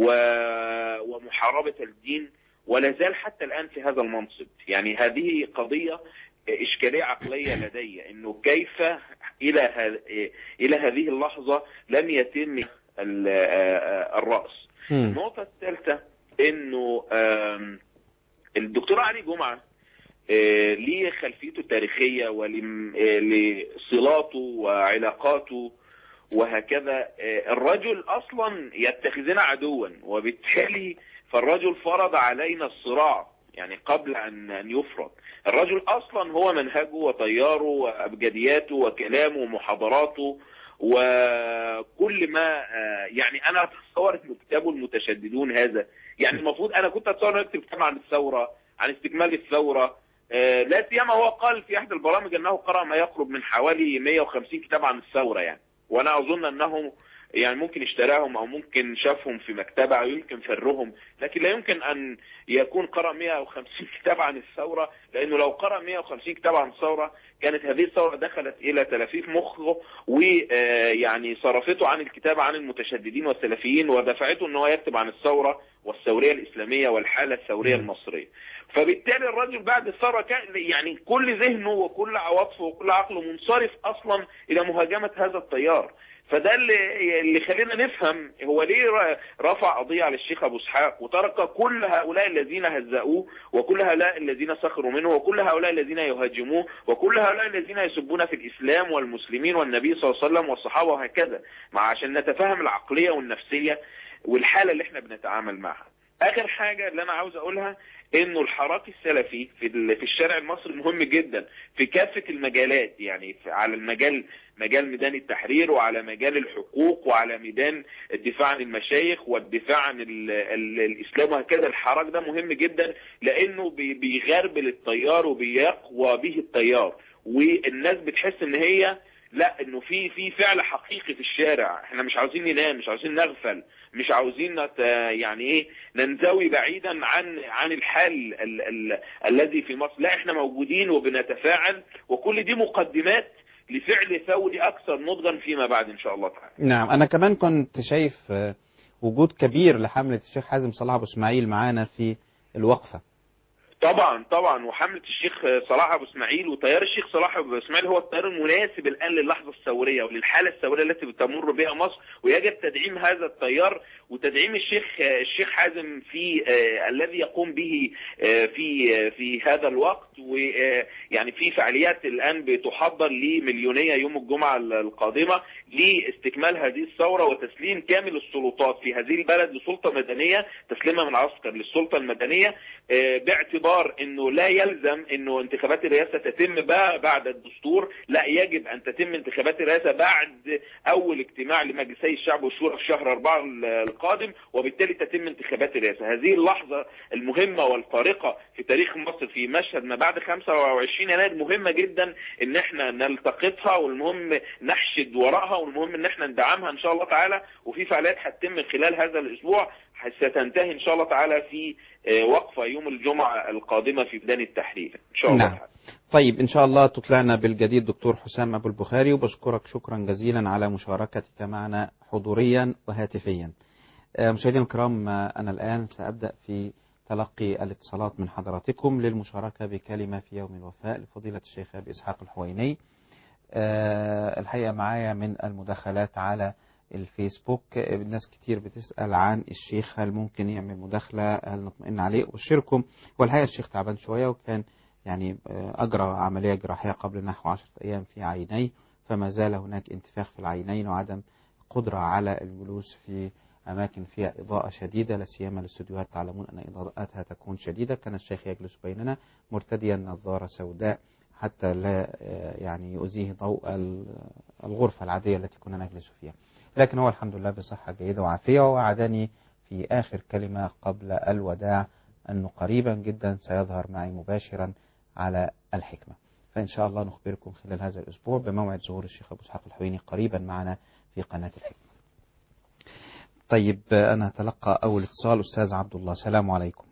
ومحاربة الدين، ولا زال حتى الان في هذا المنصب؟ يعني هذه قضية إشكالية عقلية لدي، إنه كيف إلى هذه اللحظة لم يتم الرأس. النقطة الثالثة إنه الدكتور علي جمعة ليه خلفيته التاريخية ولصلاته وعلاقاته وهكذا. الرجل أصلا يتخذنا عدوا، وبالتالي فالرجل فرض علينا الصراع يعني قبل أن يفرض. الرجل أصلا هو منهجه وطياره وأبجدياته وكلامه ومحاضراته وكل ما يعني أنا أتصور أن كتابه المتشددون هذا، يعني المفروض أنا كنت أتصور أن يكتب كتاب عن الثورة، عن استكمال الثورة. لا سيما هو قال في أحد البرامج أنه قرأ ما يقرب من حوالي 150 كتاب عن الثورة يعني، وأنا أظن أنه يعني ممكن اشتراهم او ممكن شافهم في مكتبة او يمكن فرهم، لكن لا يمكن ان يكون قرأ 150 كتاب عن الثورة، لانه لو قرأ 150 كتاب عن الثورة كانت هذه الثورة دخلت الى تلافيف مخه ويعني صرفته عن الكتابة عن المتشددين والسلفيين ودفعته انه يكتب عن الثورة والثورية الاسلامية والحالة الثورية المصرية. فبالتالي الرجل بعد الثورة كان يعني كل ذهنه وكل عواطفه وكل عقله منصرف اصلا الى مهاجمة هذا التيار. فده اللي خلينا نفهم هو ليه رفع قضية على الشيخ أبو إسحاق وترك كل هؤلاء الذين هزأوه وكل هؤلاء الذين سخروا منه وكل هؤلاء الذين يهاجموه وكل هؤلاء الذين يسبون في الإسلام والمسلمين والنبي صلى الله عليه وسلم والصحابة وهكذا، عشان نتفهم العقلية والنفسية والحالة اللي احنا بنتعامل معها. آخر حاجة اللي أنا عاوز أقولها إنه الحراك السلفي في الشارع المصري مهم جدا في كافة المجالات، يعني على مجال ميدان التحرير وعلى مجال الحقوق وعلى ميدان الدفاع عن المشايخ والدفاع عن الإسلام وهكذا. الحراك ده مهم جدا لأنه بيغربل التيار وبيقوى به التيار، والناس بتحس إن هي لا انه في فعل حقيقي في الشارع. احنا مش عاوزين ننام، مش عاوزين نغفل، مش عاوزين يعني ايه ننزوي بعيدا عن الحال الذي في مصر. لا احنا موجودين وبنتفاعل، وكل دي مقدمات لفعل ثوري اكثر نضجا فيما بعد ان شاء الله تعالى. نعم، انا كمان كنت شايف وجود كبير لحملة الشيخ حازم صلاح ابو اسماعيل معانا في الوقفة. طبعا وحملة الشيخ صلاح أبو إسماعيل وتيار الشيخ صلاح أبو إسماعيل هو التيار المناسب الآن للحظة الثورية وللحالة الثورية التي بتمر بها مصر، ويجب تدعيم هذا التيار وتدعيم الشيخ حازم في الذي يقوم به في هذا الوقت. ويعني في فعاليات الآن بتحضر لمليونية يوم الجمعة القادمة لاستكمال هذه الثورة وتسليم كامل السلطات في هذه البلد لسلطة مدنية، تسليمها من عسكر للسلطة المدنية، باعتبار انه لا يلزم انه انتخابات الرئاسة تتم بعد الدستور، لا يجب ان تتم انتخابات الرئاسة بعد اول اجتماع لمجلسي الشعب والشورى في شهر 4 القادم، وبالتالي تتم انتخابات الرئاسة. هذه اللحظة المهمة والفارقة في تاريخ مصر في مشهد ما بعد 25 يناير مهمة جدا ان احنا نلتقطها، والمهم نحشد وراءها، والمهم ان احنا ندعمها ان شاء الله تعالى. وفي فعاليات هتتم خلال هذا الاسبوع ستنتهي ان شاء الله تعالى في وقفة يوم الجمعة القادمة في ميدان التحرير ان شاء الله تعالى. طيب إن شاء الله تطلعنا بالجديد دكتور حسام أبو البخاري، وبشكرك شكرا جزيلا على مشاركتك معنا حضوريا وهاتفيا. مشاهدينا الكرام، أنا الآن سأبدأ في تلقي الاتصالات من حضراتكم للمشاركة بكلمة في يوم الوفاء لفضيلة الشيخ أبي إسحاق الحويني. الحقيقة معايا من المداخلات على الفيسبوك ناس كتير بتسأل عن الشيخ، هل ممكن يعمل مداخلة، هل نطمئن عليه وشارككم. والحقيقة الشيخ تعبان شوية، وكان يعني أجرى عملية جراحية قبل نحو 10 أيام في عينيه، فما زال هناك انتفاخ في العينين وعدم قدرة على الجلوس في أماكن فيها إضاءة شديدة، لا سيما الاستوديوهات تعلمون أن إضاءتها تكون شديدة. كان الشيخ يجلس بيننا مرتديا نظارة سوداء حتى لا يعني يؤذيه ضوء الغرفة العادية التي كنا نجلس فيها، لكن هو الحمد لله بصحة جيدة وعافية. ووعدني في آخر كلمة قبل الوداع أنه قريبا جدا سيظهر معي مباشرا على الحكمة، فإن شاء الله نخبركم خلال هذا الأسبوع بموعد ظهور الشيخ أبو إسحاق الحويني قريبا معنا في قناة الحكمة. طيب أنا أتلقى أول اتصال. أستاذ عبد الله، السلام عليكم.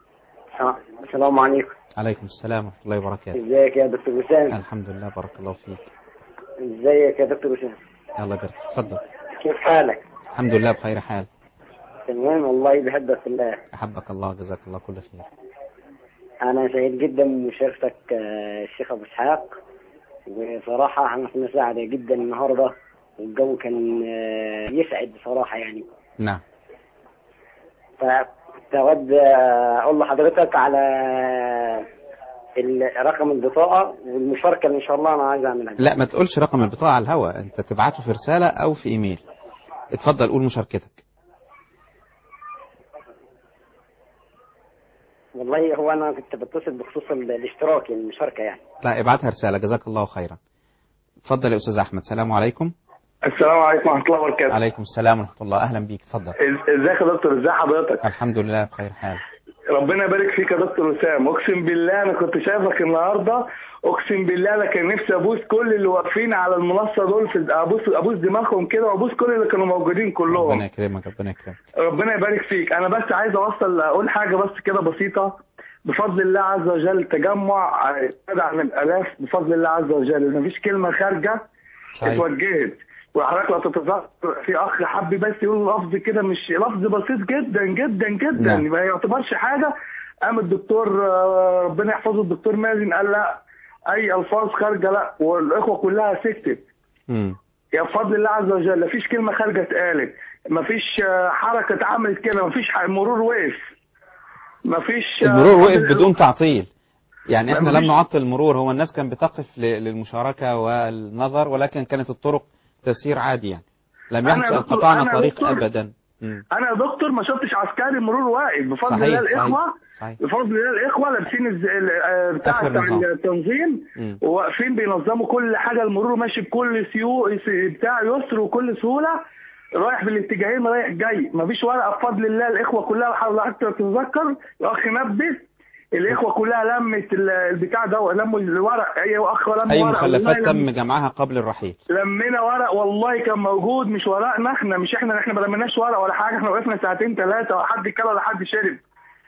السلام عليكم. عليكم السلام ورحمة الله وبركاته. ازيك يا دكتور وسام؟ الحمد لله، بارك الله فيك. ازيك يا دكتور وسام؟ الله يبارك، اتفضل. كيف حالك؟ الحمد لله بخير حال. تمام والله، بحبك في الله. أحبك الله، جزاك الله كل خير. أنا سعيد جدا بمشاركتك الشيخ أبو إسحاق، وصراحة احنا كنا سعداء جدا النهاردة، والجو كان يسعد بصراحة يعني. نعم. فأود أقول لحضرتك على رقم البطاقة والمشاركة اللي إن شاء الله أنا عايز أعملها. لا ما تقولش رقم البطاقة على الهواء، أنت تبعته في رسالة أو في إيميل. اتفضل قول مشاركتك. والله هو أنا كنت بتصل بخصوص الاشتراك يعني المشاركة يعني. لا ابعتها رسالة، جزاك الله خيرا. اتفضل يا أستاذ أحمد. السلام عليكم. السلام عليكم ورحمة الله وبركاته. عليكم السلام ورحمة الله، أهلا بيك، اتفضل. ازيك يا دكتور؟ ازي حضرتك؟ الحمد لله بخير حال. ربنا يبارك فيك يا دكتور وسام. اقسم بالله انا كنت شايفك النهارده، اقسم بالله انا كان نفسي ابوس كل اللي واقفين على المنصه دول، في ابوس دماغهم كده، وابوس كل اللي كانوا موجودين كلهم. ربنا يكرمك، ربنا يكرمك. ربنا يبارك فيك. انا بس عايز اقول حاجه بس كده بسيطه. بفضل الله عز وجل تجمع عن الالاف بفضل الله عز وجل، مفيش كلمه خارجه اتوجهت. وحضرتك لو تتذكر في اخ حب بس يقول لفظ كده، مش لفظ بسيط جدا جدا جدا ما يعتبرش حاجه. قام الدكتور ربنا يحفظه الدكتور مازن قال لا اي الفاظ خارجه لا، والاخوه كلها سكتت. يا بفضل الله عز وجل مفيش كلمه خارجه اتقالت، مفيش حركه اتعملت كده، مفيش مرور وقف، مفيش المرور وقف بدون تعطيل. يعني احنا لم نعطل المرور، هو الناس كانت بتقف للمشاركه والنظر، ولكن كانت الطرق تسير عادي يعني. لم يحدث قطعنا طريق ابدا. انا يا دكتور ما شفتش عسكري مرور واقف بفضل الله. الاخوه بفضل الله الاخوه لابسين بتاع التنظيم وواقفين بينظموا كل حاجه، المرور ماشي بكل بتاع يسر وكل سهوله، رايح بالاتجاهين رايح جاي، مفيش ورقه بفضل الله. الاخوه كلها حتى تتذكر الاخ نبه، الاخوه كلها لمت البتاع ده، لموا الورق. اي اخ لم اي مخلفات تم جمعها قبل الرحيل. لمينا ورق والله كان موجود، مش ورقنا احنا، مش احنا ما لميناش ورق ولا حاجه، احنا وقفنا ساعتين ثلاثه ولا حد كل ولا حد شرب.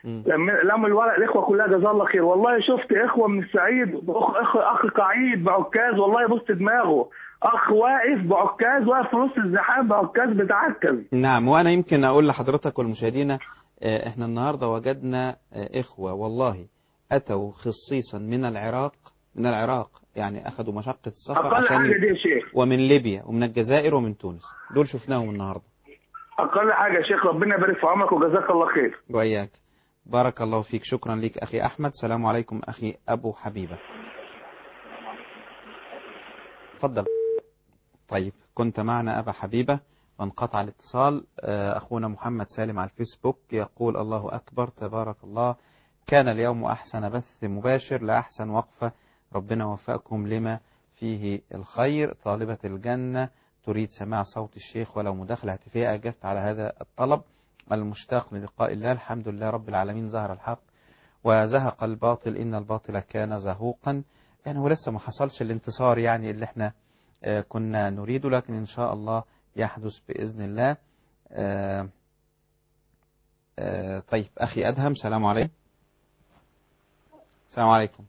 لموا الورق الاخوه كلها جزاه الله خير. والله شفت اخوه من الصعيد، اخ قعيد بعكاز والله بص دماغه، اخ واقف بعكاز، واقف في نص الزحام بعكاز بتعكز. نعم. وانا يمكن اقول لحضرتك والمشاهدين احنا النهارده وجدنا اخوه والله أتوا خصيصا من العراق يعني أخذوا مشقة السفر أقل عشان حاجة دي يا شيخ، ومن ليبيا ومن الجزائر ومن تونس، دول شفناهم النهاردة. أقل حاجة يا شيخ، ربنا يبارك في عمرك وجزاك الله خير. وإياك، بارك الله فيك. شكرا لك أخي أحمد. السلام عليكم أخي أبو حبيبة، تفضل. طيب كنت معنا أبا حبيبة وانقطع الاتصال. أخونا محمد سالم على الفيسبوك يقول: الله أكبر، تبارك الله، كان اليوم أحسن بث مباشر لأحسن وقفة، ربنا وفقكم لما فيه الخير. طالبة الجنة تريد سماع صوت الشيخ ولو مداخلة هاتفية، أجبت على هذا الطلب المشتاق للقاء الله. الحمد لله رب العالمين، ظهر الحق وزهق الباطل، إن الباطل كان زهوقا. يعني هو لسه ما حصلش الانتصار يعني اللي احنا كنا نريده، لكن إن شاء الله يحدث بإذن الله. طيب أخي أدهم، سلام عليكم. السلام عليكم.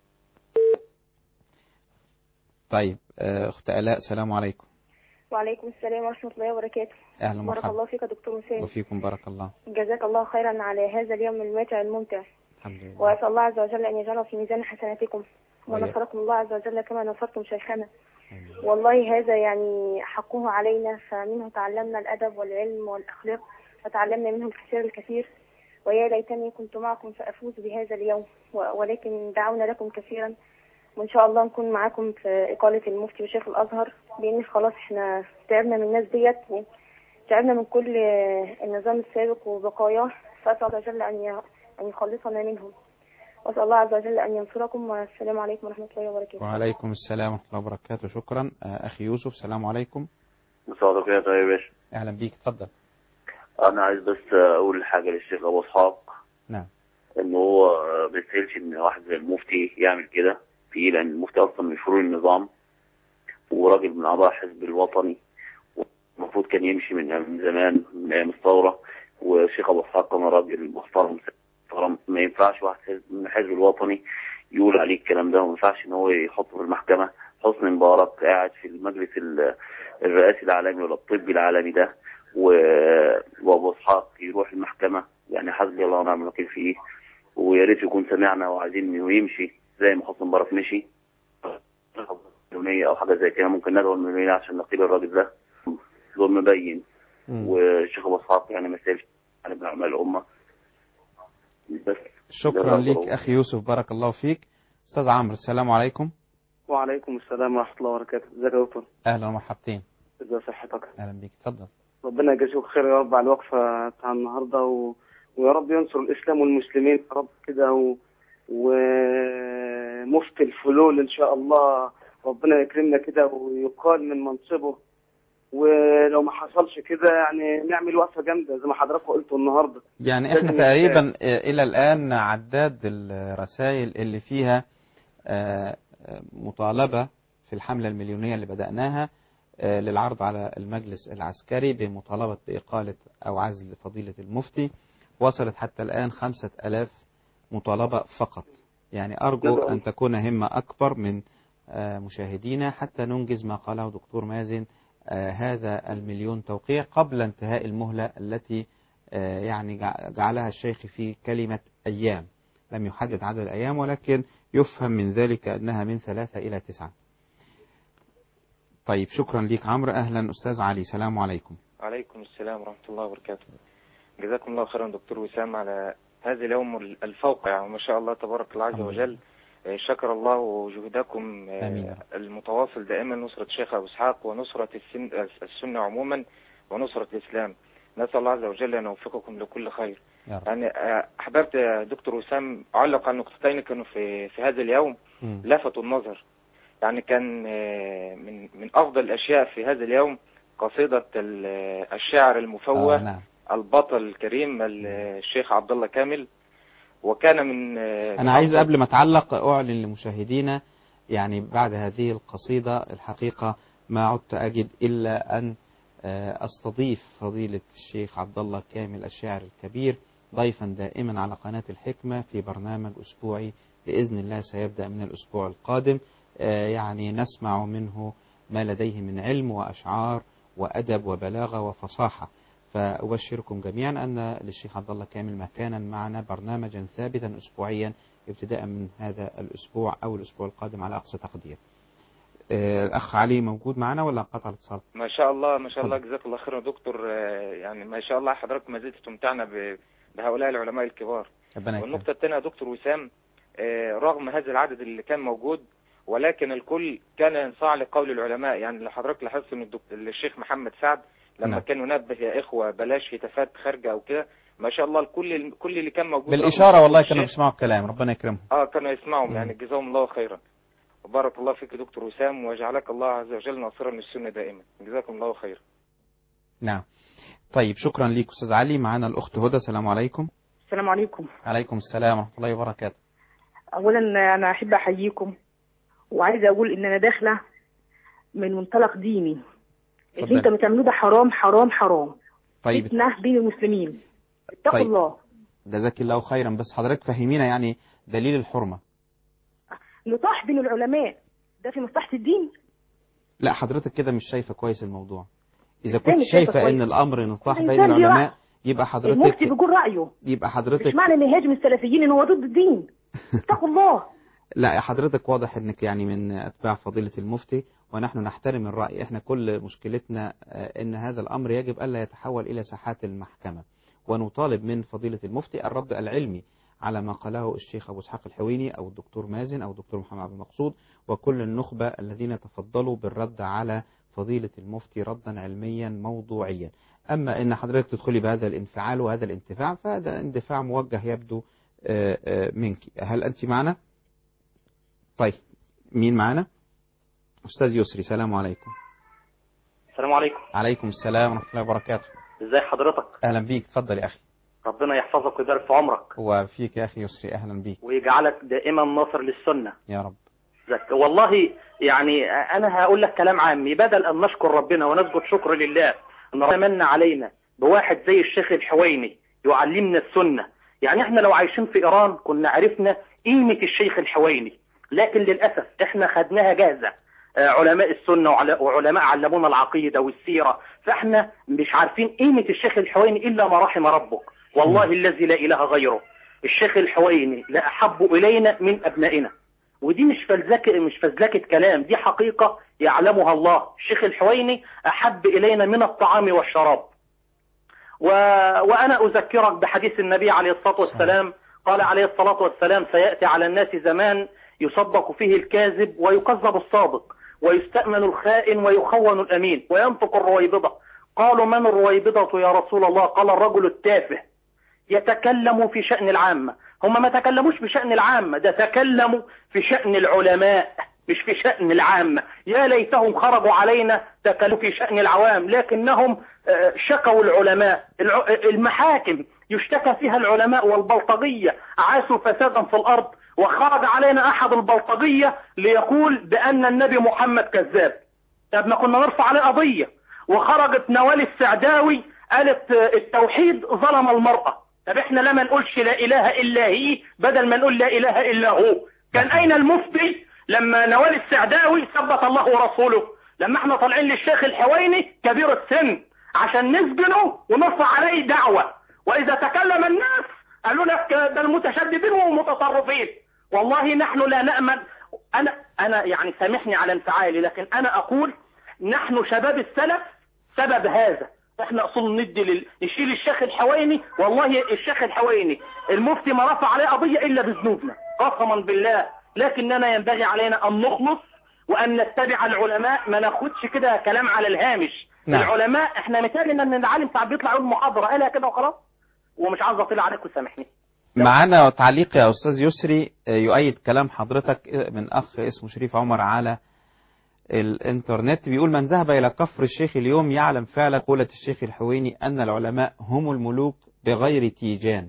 طيب أخت آلاء، سلام عليكم. وعليكم السلام ورحمة الله وبركاته. أهلا ومرحبا. بارك الله فيك يا دكتور وسام. وفيكم بارك الله. جزاك الله خيرا على هذا اليوم الماتع الممتع. الحمد لله. وأسأل الله عز وجل أن يجعله في ميزان حسناتكم، ونصركم الله عز وجل كما نصرتم شيخنا. والله هذا يعني حقه علينا، فمنه تعلمنا الأدب والعلم والأخلاق، وتعلمنا منه الكثير. ويا ليتني كنت معكم فأفوز بهذا اليوم، ولكن دعونا لكم كثيرا، وإن شاء الله نكون معاكم في إقالة المفتي وشيخ الأزهر، لأن خلاص إحنا تعبنا من الناس ديت، تعبنا من كل النظام السابق وبقاياه، فأسأل الله عز وجل أن يخلصنا منهم، وأسأل الله عز وجل أن ينصركم. والسلام عليكم ورحمة الله وبركاته. وعليكم السلام ورحمة الله وبركاته. شكرا. أخي يوسف، السلام عليكم. مساء الخير يا باشا. أهلا بيك، تفضل. أنا عايز بس أقول حاجة للشيخ أبو إسحاق. نعم. إن هو ما يستاهلش إن واحد زي المفتي يعمل كده فيه، لأن المفتي أصلا من شرور النظام وراجل من أعضاء الحزب الوطني، المفروض كان يمشي من زمان من أيام الثورة. والشيخ أبو إسحاق كان راجل محترم، ما ينفعش واحد من الحزب الوطني يقول عليه الكلام ده، وما ينفعش إن هو يحطه في المحكمة. حسني مبارك قاعد في المجلس الرئاسي العالمي ولا الطبي العالمي ده، وابو اسحاق يروح المحكمة، يعني حسبي الله ونعم الوكيل فيه. ويا ريت يكون سمعنا وعايزين انه يمشي زي ما حسني مبارك مشي او حاجه زي كده. ممكن ندعو المليونية عشان نقيل الراجل ده، ظلم مبين. والشيخ ابو اسحاق يعني ما يسالش عن ابن اعمال الامه بس. شكرا لك اخي يوسف، بارك الله فيك. استاذ عمرو، السلام عليكم. وعليكم السلام ورحمه الله وبركاته. ازيك يا دكتور؟ اهلا ومرحبتين. ازي صحتك؟ اهلا بيك، اتفضل. ربنا يجازيك خير يا رب على الوقفه بتاع النهارده، ويا رب ينصر الاسلام والمسلمين يا رب كده، ومفتي الفلول ان شاء الله ربنا يكرمنا كده ويقال من منصبه. ولو ما حصلش كده يعني نعمل وقفه جامده زي ما حضرتك قلتوا النهارده. يعني احنا تقريبا الى الان عداد الرسائل اللي فيها مطالبه في الحمله المليونيه اللي بدأناها للعرض على المجلس العسكري بمطالبة بإقالة أو عزل فضيلة المفتي، وصلت حتى الآن 5000 مطالبة فقط. يعني أرجو أن تكون همة أكبر من مشاهدينا حتى ننجز ما قاله دكتور مازن، هذا 1,000,000 توقيع قبل انتهاء المهلة التي يعني جعلها الشيخ في كلمة أيام، لم يحدد عدد الأيام، ولكن يفهم من ذلك أنها من 3 إلى 9. طيب شكرا ليك عمرو. أهلا أستاذ علي، سلام عليكم. وعليكم السلام ورحمة الله وبركاته. جزاكم الله خيرا دكتور وسام على هذا اليوم الفوقع، وما شاء الله تبارك الله عز وجل. شكر الله جهدكم المتواصل دائما نصرة الشيخ أبو إسحاق ونصرة السنة عموما ونصرة الإسلام. نسأل الله عز وجل أن يوفقكم لكل خير. يعني أحببت دكتور وسام أعلق على نقطتين كانوا في هذا اليوم لفتوا النظر. يعني كان من أفضل الأشياء في هذا اليوم قصيدة الشاعر المفوه نعم. البطل الكريم الشيخ عبد الله كامل. وكان من أنا عايز قبل ما أتعلق أعلن لمشاهدينا، يعني بعد هذه القصيدة الحقيقة ما عدت أجد إلا أن أستضيف فضيلة الشيخ عبد الله كامل الشاعر الكبير ضيفا دائما على قناة الحكمة في برنامج أسبوعي بإذن الله سيبدأ من الأسبوع القادم. يعني نسمع منه ما لديه من علم وأشعار وأدب وبلاغة وفصاحة. فأبشركم جميعا أن للشيخ عبد الله كامل مكانا معنا برنامجا ثابتا أسبوعيا ابتداء من هذا الأسبوع أو الأسبوع القادم على أقصى تقدير. الأخ علي موجود معنا ولا انقطع الاتصال؟ ما شاء الله ما شاء الله، جزاك الله خير يا دكتور. يعني ما شاء الله حضرتك ما زلت تمتعنا بهؤلاء العلماء الكبار. والنقطة الثانية يا دكتور وسام، رغم هذا العدد اللي كان موجود ولكن الكل كان ينصاع لقول العلماء. يعني لو حضرتك لاحظت ان الشيخ محمد سعد لما كان ينبه يا إخوة بلاش هتافات خارجة أو كده، ما شاء الله الكل اللي كان موجود بالإشارة والله كانوا بيسمعوا الكلام، ربنا يكرمهم. كانوا يسمعهم يعني، جزاهم الله خيرا. وبارك الله فيك دكتور وسام، وجعلك الله عز وجل ناصرا للسنة دائما، جزاكم الله خيرا. نعم. طيب شكرا ليك أستاذ علي. معنا الأخت هدى. السلام عليكم. السلام عليكم. عليكم السلام ورحمة الله وبركاته. أولا أنا أحب أحييكم، وعايزة أقول إن أنا داخلة من منطلق ديني. اللي أنت بتعملوه ده حرام حرام حرام. طيب. فتنة بين المسلمين. اتقوا الله. جزاك الله خيرا، بس حضرتك فهمينا يعني دليل الحرمة. نطاح بين العلماء ده في مصلحة الدين؟ لا حضرتك كده مش شايفة كويس الموضوع. إذا كنت شايفة إن الأمر نطاح بين العلماء يبقى حضرتك المفتي بيقول رأيه. يبقى حضرتك مش معنى إن يهاجم السلفيين إن هو ضد الدين. اتقوا الله. لا حضرتك واضح إنك يعني من أتباع فضيلة المفتي، ونحن نحترم الرأي. إحنا كل مشكلتنا إن هذا الأمر يجب ألا يتحول إلى ساحات المحكمة، ونطالب من فضيلة المفتي الرد العلمي على ما قاله الشيخ أبو إسحاق الحويني أو الدكتور مازن أو الدكتور محمد عبد المقصود وكل النخبة الذين تفضلوا بالرد على فضيلة المفتي ردا علميا موضوعيا. أما إن حضرتك تدخلي بهذا الانفعال وهذا الاندفاع فهذا اندفاع موجه يبدو منك. هل أنت معنا؟ طيب مين معنا؟ أستاذ يسري. سلام عليكم. السلام عليكم. عليكم السلام ورحمة الله وبركاته. ازي حضرتك؟ أهلا بيك، اتفضل يا أخي. ربنا يحفظك ويبارك في عمرك. وفيك يا أخي يسري، أهلا بيك. ويجعلك دائما ناصر للسنة يا رب. والله يعني أنا هقول لك كلام عامي، بدل أن نشكر ربنا ونسجد شكر لله أن ربنا من علينا بواحد زي الشيخ الحويني يعلمنا السنة. يعني احنا لو عايشين في إيران كنا عرفنا قيمة الشيخ الحويني، لكن للأسف احنا خدناها جاهزة. علماء السنة وعلماء علمونا العقيدة والسيرة، فاحنا مش عارفين قيمة الشيخ الحويني إلا ما رحم ربك. والله الذي لا إله غيره، الشيخ الحويني لا أحب إلينا من أبنائنا. ودي مش فزلكة كلام، دي حقيقة يعلمها الله. الشيخ الحويني أحب إلينا من الطعام والشراب. وأنا أذكرك بحديث النبي عليه الصلاة والسلام، قال عليه الصلاة والسلام: سيأتي على الناس زمان يصدق فيه الكاذب ويكذب الصادق، ويستأمن الخائن ويخون الأمين، وينطق الرويبضة. قالوا: من الرويبضة يا رسول الله؟ قال: الرجل التافه يتكلم في شأن العامة. هم ما تكلموش في شأن العامة، ده تكلموا في شأن العلماء مش في شأن العامة. يا ليتهم خرجوا علينا تكلموا في شأن العوام، لكنهم شكوا العلماء. المحاكم يشتكى فيها العلماء والبلطجية عاشوا فسادا في الأرض، وخرج علينا أحد البلطجية ليقول بأن النبي محمد كذاب. طب ما كنا نرفع عليه قضية. وخرجت نوال السعداوي قالت التوحيد ظلم المرأة. طب احنا لما نقولش لا إله إلا هي بدل ما نقول لا إله إلا هو؟ كان أين المفتي لما نوال السعداوي ثبت الله ورسوله؟ لما احنا طالعين للشيخ الحويني كبير السن عشان نسجنه ونرفع عليه دعوة، وإذا تكلم الناس قالوا لك ده المتشددين والمتطرفين. والله نحن لا نأمن. أنا يعني سامحني على انفعالي، لكن أنا أقول نحن شباب السلف سبب هذا. احنا اصول نشيل الشيخ الحويني. والله الشيخ الحويني المفتي ما رفع عليه قضية الا بذنوبنا قسما بالله، لكننا ينبغي علينا ان نخلص وان نتبع العلماء، ما ناخدش كده كلام على الهامش. نعم. العلماء احنا مثالنا ان العالم ساعات بيطلع يقول محاضرة قالها كده وخلاص، ومش عايز اطيل عليك وسامحني. معانا تعليق يا استاذ يسري يؤيد كلام حضرتك من اخ اسمه شريف عمر على الانترنت، بيقول: من ذهب إلى كفر الشيخ اليوم يعلم فعلا قولة الشيخ الحويني أن العلماء هم الملوك بغير تيجان.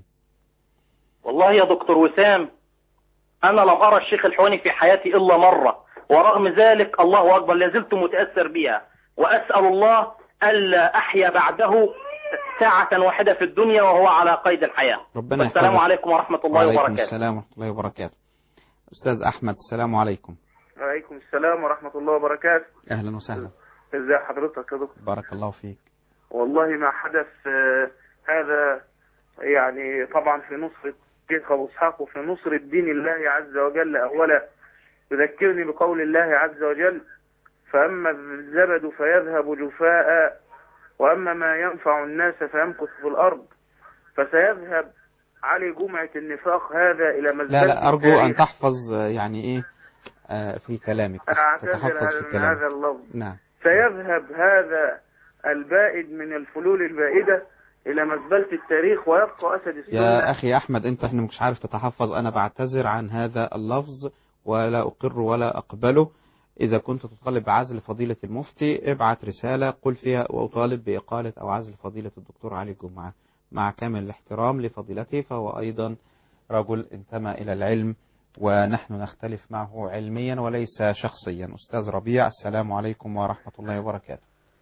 والله يا دكتور وسام أنا لم أرى الشيخ الحويني في حياتي إلا مرة، ورغم ذلك الله أكبر لازلت متأثر بها، وأسأل الله ألا أحيا بعده ساعة واحدة في الدنيا وهو على قيد الحياة. السلام عليكم ورحمة الله وبركاته. وعليكم السلام ورحمة الله وبركاته. أستاذ أحمد. السلام عليكم. وعليكم السلام ورحمة الله وبركاته. أهلا وسهلا. ازي حضرتك يا دكتور؟ بارك الله فيك. والله ما حدث هذا يعني طبعا في نصرة الشيخ أبو إسحاق وفي نصرة دين الله عز وجل. أولا يذكرني بقول الله عز وجل: فأما الزبد فيذهب جفاء وأما ما ينفع الناس فيمكث في الأرض. فسيذهب علي جمعة النفاق هذا إلى مزبلة لا أرجو أن تحفظ يعني إيه في كلامك، أعتذر في عن هذا اللفظ. نعم. سيذهب هذا البائد من الفلول البائدة إلى مزبلة التاريخ ويبقى أسد السنة. يا أخي أحمد أنت مش عارف تتحفظ، أنا بعتذر عن هذا اللفظ ولا أقر ولا أقبله. إذا كنت تطالب بعزل فضيلة المفتي ابعت رسالة قل فيها وأطالب بإقالة أو عزل فضيلة الدكتور علي جمعة، مع كامل الاحترام لفضيلته، فهو أيضا رجل انتمى إلى العلم ونحن نختلف معه علميا وليس شخصيا. أستاذ ربيع، السلام عليكم ورحمة الله وبركاته.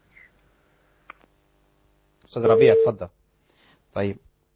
أستاذ ربيع اتفضل. طيب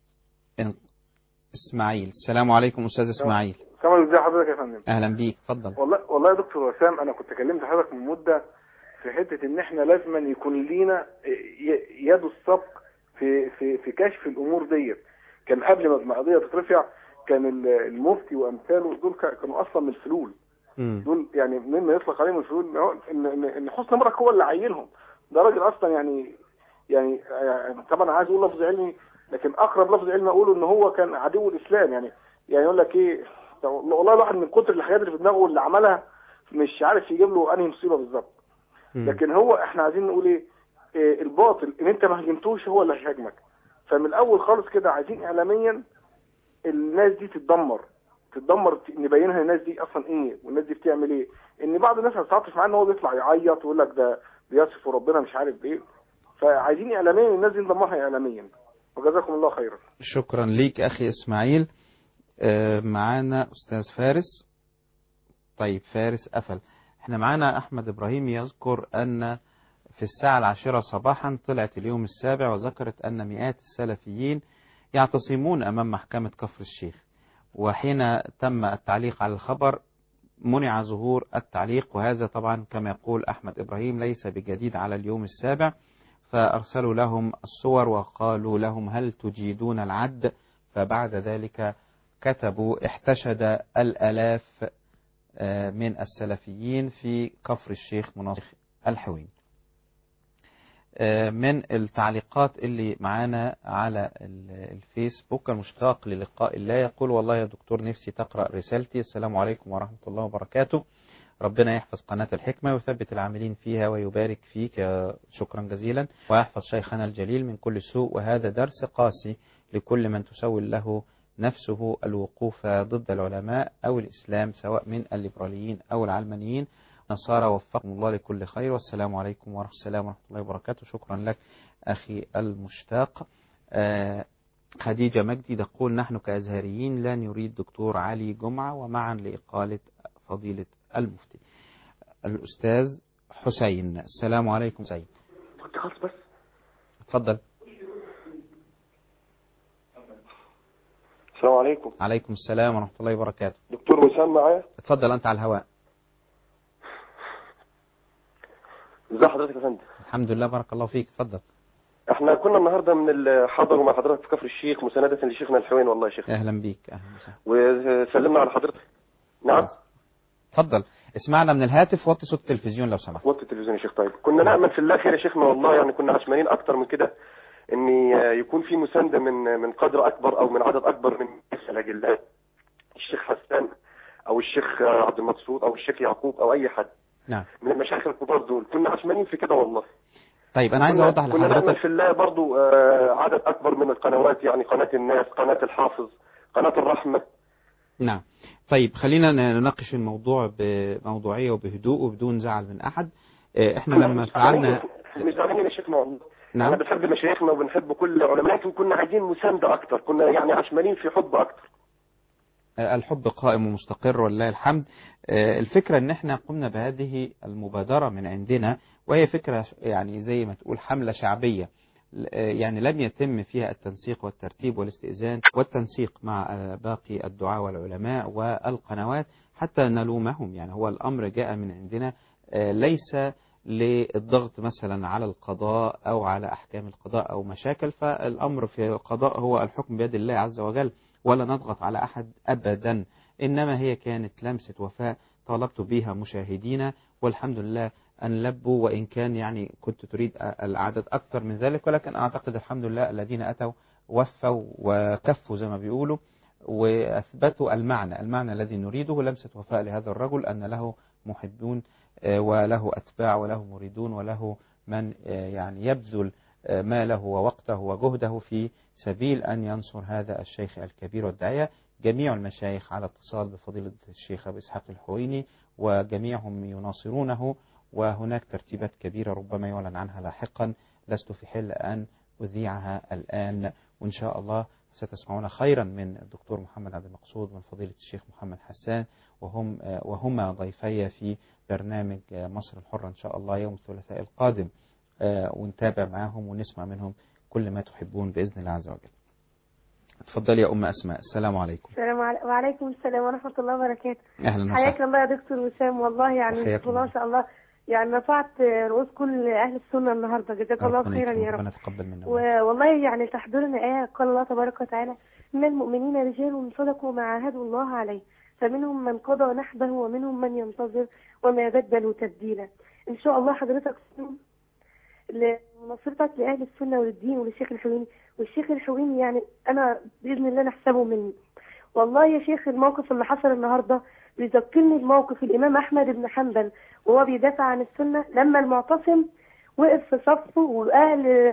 إسماعيل، السلام عليكم أستاذ إسماعيل. كمان ازي حضرتك يا فندم؟ أهلا بيك، اتفضل. والله يا دكتور وسام، أنا كنت كلمت حضرتك من مدة في حتة إن إحنا لازم يكون لينا يد السبق في كشف الأمور ديت. كان قبل ما القضية تترفع كان المفتي وأمثاله دول كانوا أصلا من الفلول. دول يعني مما يطلق عليهم الفلول إن حسني مبارك هو اللي عينهم. ده راجل أصلا يعني طبعا عايز أقول لفظ علمي، لكن أقرب لفظ علمي أقوله إن هو كان عدو الإسلام. يعني يقول لك إيه، والله الواحد من كتر الحاجات اللي في دماغه واللي عملها مش عارف يجيب له انهي مصيبه بالظبط. لكن هو احنا عايزين نقول ايه، الباطل ان انت ما هاجمتوش هو اللي هيهاجمك. فمن الاول خالص كده عايزين اعلاميا الناس دي تتدمر نبينها الناس دي اصلا ايه والناس دي بتعمل ايه. ان بعض الناس هتتعاطف معاه ان هو بيطلع يعيط ويقول لك ده بيصف ربنا مش عارف بايه. فعايزين اعلاميا الناس دي ندمرها اعلاميا. وجزاكم الله خيرا. شكرا ليك اخي اسماعيل. معانا أستاذ فارس. طيب فارس قفل. احنا معانا أحمد إبراهيم يذكر أن في الساعة 10 صباحا طلعت اليوم السابع وذكرت أن مئات السلفيين يعتصمون أمام محكمة كفر الشيخ، وحين تم التعليق على الخبر منع ظهور التعليق، وهذا طبعا كما يقول أحمد إبراهيم ليس بجديد على اليوم السابع. فأرسلوا لهم الصور وقالوا لهم هل تجيدون العد؟ فبعد ذلك كتبوا احتشد الآلاف من السلفيين في كفر الشيخ مناصر الحوين. من التعليقات اللي معانا على الفيسبوك المشتاق للقاء الله يقول والله يا دكتور نفسي تقرأ رسالتي. السلام عليكم ورحمة الله وبركاته. ربنا يحفظ قناة الحكمة ويثبت العاملين فيها ويبارك فيك، شكرا جزيلا، ويحفظ شيخنا الجليل من كل سوء. وهذا درس قاسي لكل من تسول له نفسه الوقوف ضد العلماء أو الإسلام، سواء من الليبراليين أو العلمانيين. نصارى وفقكم الله لكل خير، والسلام عليكم ورحمة الله وبركاته. شكرا لك أخي المشتاق. خديجة مجدي تقول نحن كأزهريين لا نريد دكتور علي جمعة ومعا لإقالة فضيلة المفتي. الأستاذ حسين، السلام عليكم. حسين بس اتفضل. السلام عليكم. عليكم السلام ورحمة الله وبركاته. دكتور وسام معايا؟ اتفضل أنت على الهواء. ازي حضرتك يا فندم؟ الحمد لله بارك الله فيك. اتفضل. احنا كنا النهارده من اللي حضروا مع حضرتك في كفر الشيخ مساندة لشيخنا الحوين. والله يا شيخ اهلا بيك. اهلا وسهلا. وسلمنا على حضرتك. نعم اتفضل. اسمعنا من الهاتف، وطي صوت التلفزيون لو سمحت. وطي التلفزيون يا شيخ. طيب كنا نأمل في الله خير يا شيخنا، والله يعني كنا عشمانين اكتر من كده ان يكون في مساندة من قدر اكبر او من عدد اكبر من الله، الشيخ حسان او الشيخ عبد المقصود او الشيخ يعقوب او اي حد نعم من المشايخ الكبار دول. كنا عشمانين في كده والله. طيب انا عايز اوضح لحضرتك، كنا نأمل في الله برضو عدد اكبر من القنوات، يعني قناة الناس، قناة الحافظ، قناة الرحمة. نعم. طيب خلينا نناقش الموضوع بموضوعية وبهدوء وبدون زعل من احد. احنا لما فعلنا مش زعلانين يا شيخنا والله. نعم. احنا بنحب مشايخنا وبنحب كل علمائنا، وكنا عايزين مساندة اكتر، كنا يعني عشمانين في حب اكتر. الحب قائم ومستقر ولله الحمد. الفكرة ان احنا قمنا بهذه المبادرة من عندنا، وهي فكرة يعني زي ما تقول حملة شعبية، يعني لم يتم فيها التنسيق والترتيب والاستئذان والتنسيق مع باقي الدعاة والعلماء والقنوات حتى نلومهم. يعني هو الأمر جاء من عندنا، ليس للضغط مثلا على القضاء أو على أحكام القضاء أو مشاكل. فالأمر في القضاء هو الحكم بيد الله عز وجل، ولا نضغط على أحد أبدا. إنما هي كانت لمسة وفاء طالبت بها مشاهدينا، والحمد لله أن لبوا، وإن كان يعني كنت تريد العدد أكثر من ذلك، ولكن أعتقد الحمد لله الذين أتوا وفوا وكفوا زي ما بيقولوا، وأثبتوا المعنى الذي نريده، لمسة وفاء لهذا الرجل أن له محبون وله أتباع وله مريدون وله من يعني يبذل ماله ووقته وجهده في سبيل أن ينصر هذا الشيخ الكبير والداعية. جميع المشايخ على اتصال بفضيلة الشيخ أبو إسحاق الحويني، وجميعهم يناصرونه، وهناك ترتيبات كبيرة ربما يعلن عنها لاحقا، لست في حل أن أذيعها الآن، وإن شاء الله ستسمعون خيرا من الدكتور محمد عبد المقصود ومن فضيلة الشيخ محمد حسان، وهما ضيفي في برنامج مصر الحرة إن شاء الله يوم الثلاثاء القادم، ونتابع معهم ونسمع منهم كل ما تحبون بإذن الله عز وجل. اتفضلي يا أم أسماء. السلام عليكم. وعليكم السلام ورحمة الله وبركاته. أهلا وسهلا. حياك الله يا دكتور وسام، والله يعني ما شاء الله يعني رفعت رؤوس كل أهل السنة النهاردة، جزاك الله خيرا يا رب. ربنا يتقبل منا. والله يعني تحضرنا آية قال الله تبارك وتعالى إن المؤمنين رجال صدقوا ما عاهدوا الله عليه فمنهم من قضى نحبه ومنهم من ينتظر وما بدلوا تبديلا. إن شاء الله حضرتك لنصرتك لأهل السنة والدين وللشيخ الحويني، والشيخ الحويني يعني أنا بإذن الله نحسبه مني. والله يا شيخ الموقف اللي حصل النهاردة بيذكرني بموقف الإمام أحمد بن حنبل وهو بيدافع عن السنة، لما المعتصم وقف في صفه وأهل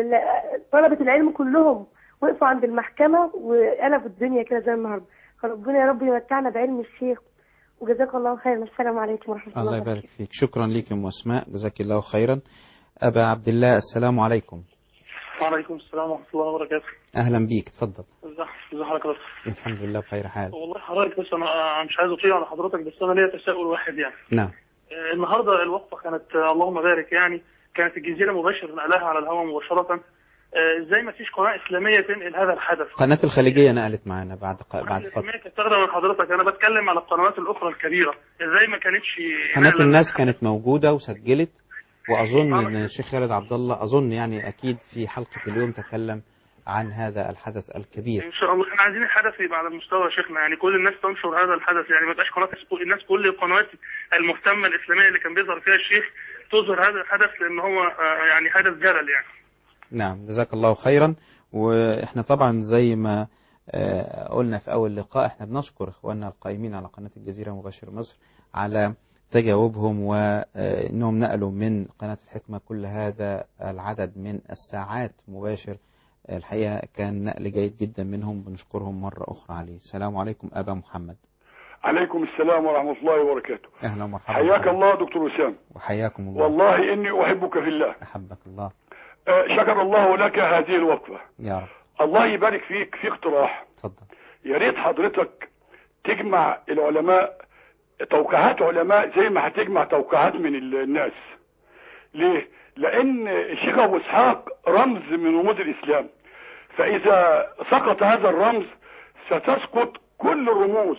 طلبة العلم كلهم وقفوا عند المحكمة وقلبوا الدنيا كده زي النهاردة. فربنا يا رب يمتعنا بعلم الشيخ، وجزاك الله خيرا. السلام عليكم ورحمة الله وبركاته. الله يبارك فيك. شكرا لك أم أسماء، جزاك الله خيرا. أبا عبد الله السلام عليكم. وعليكم السلام ورحمة الله وبركاته. أهلا بيك، تفضل. ازي حضرتك؟ الحمد لله بخير حال. والله حضرتك بس أنا مش عايز أطيع على حضرتك، بس أنا ليا تساؤل واحد يعني. نعم. النهارده الوقفة كانت اللهم بارك يعني كانت الجزيرة مباشر نقلها على الهواء مباشرة. ازاي ما فيش قناة إسلامية تنقل هذا الحدث؟ قناة الخليجية نقلت معانا بعد فترة. كانت تستخدم من حضرتك، أنا بتكلم على القنوات الأخرى الكبيرة، ازاي ما كانتش؟ قناة الناس كانت موجودة وسجلت، وأظن أن الشيخ خالد عبد الله أظن يعني أكيد في حلقة اليوم تكلم عن هذا الحدث الكبير. ان شاء الله احنا عايزين الحدث يبقى على المستوى يا شيخنا، يعني كل الناس تنشر هذا الحدث، يعني ما تبقاش قناه الناس كل القنوات المهتمه الاسلاميه اللي كان بيظهر فيها الشيخ تظهر هذا الحدث، لان هو يعني حدث جلل يعني. نعم جزاك الله خيرا. واحنا طبعا زي ما قلنا في اول لقاء احنا بنشكر اخواننا القائمين على قناه الجزيره مباشر مصر على تجاوبهم، وانهم نقلوا من قناه الحكمه كل هذا العدد من الساعات مباشر. الحقيقة كان نقل جيد جدا منهم، بنشكرهم مرة أخرى عليه. السلام عليكم أبا محمد. عليكم السلام ورحمة الله وبركاته. أهلا ومرحبا. حياك الله دكتور وسام. وحياكم الله. والله إني أحبك في الله. أحبك الله. شكر الله لك هذه الوقفة. يا رب. الله يبارك فيك. في اقتراح. اتفضل. يا ريت حضرتك تجمع العلماء، توقيعات علماء زي ما هتجمع توقيعات من الناس. ليه؟ لأن الشيخ أبو إسحاق رمز من رموز الإسلام، فإذا سقط هذا الرمز ستسقط كل الرموز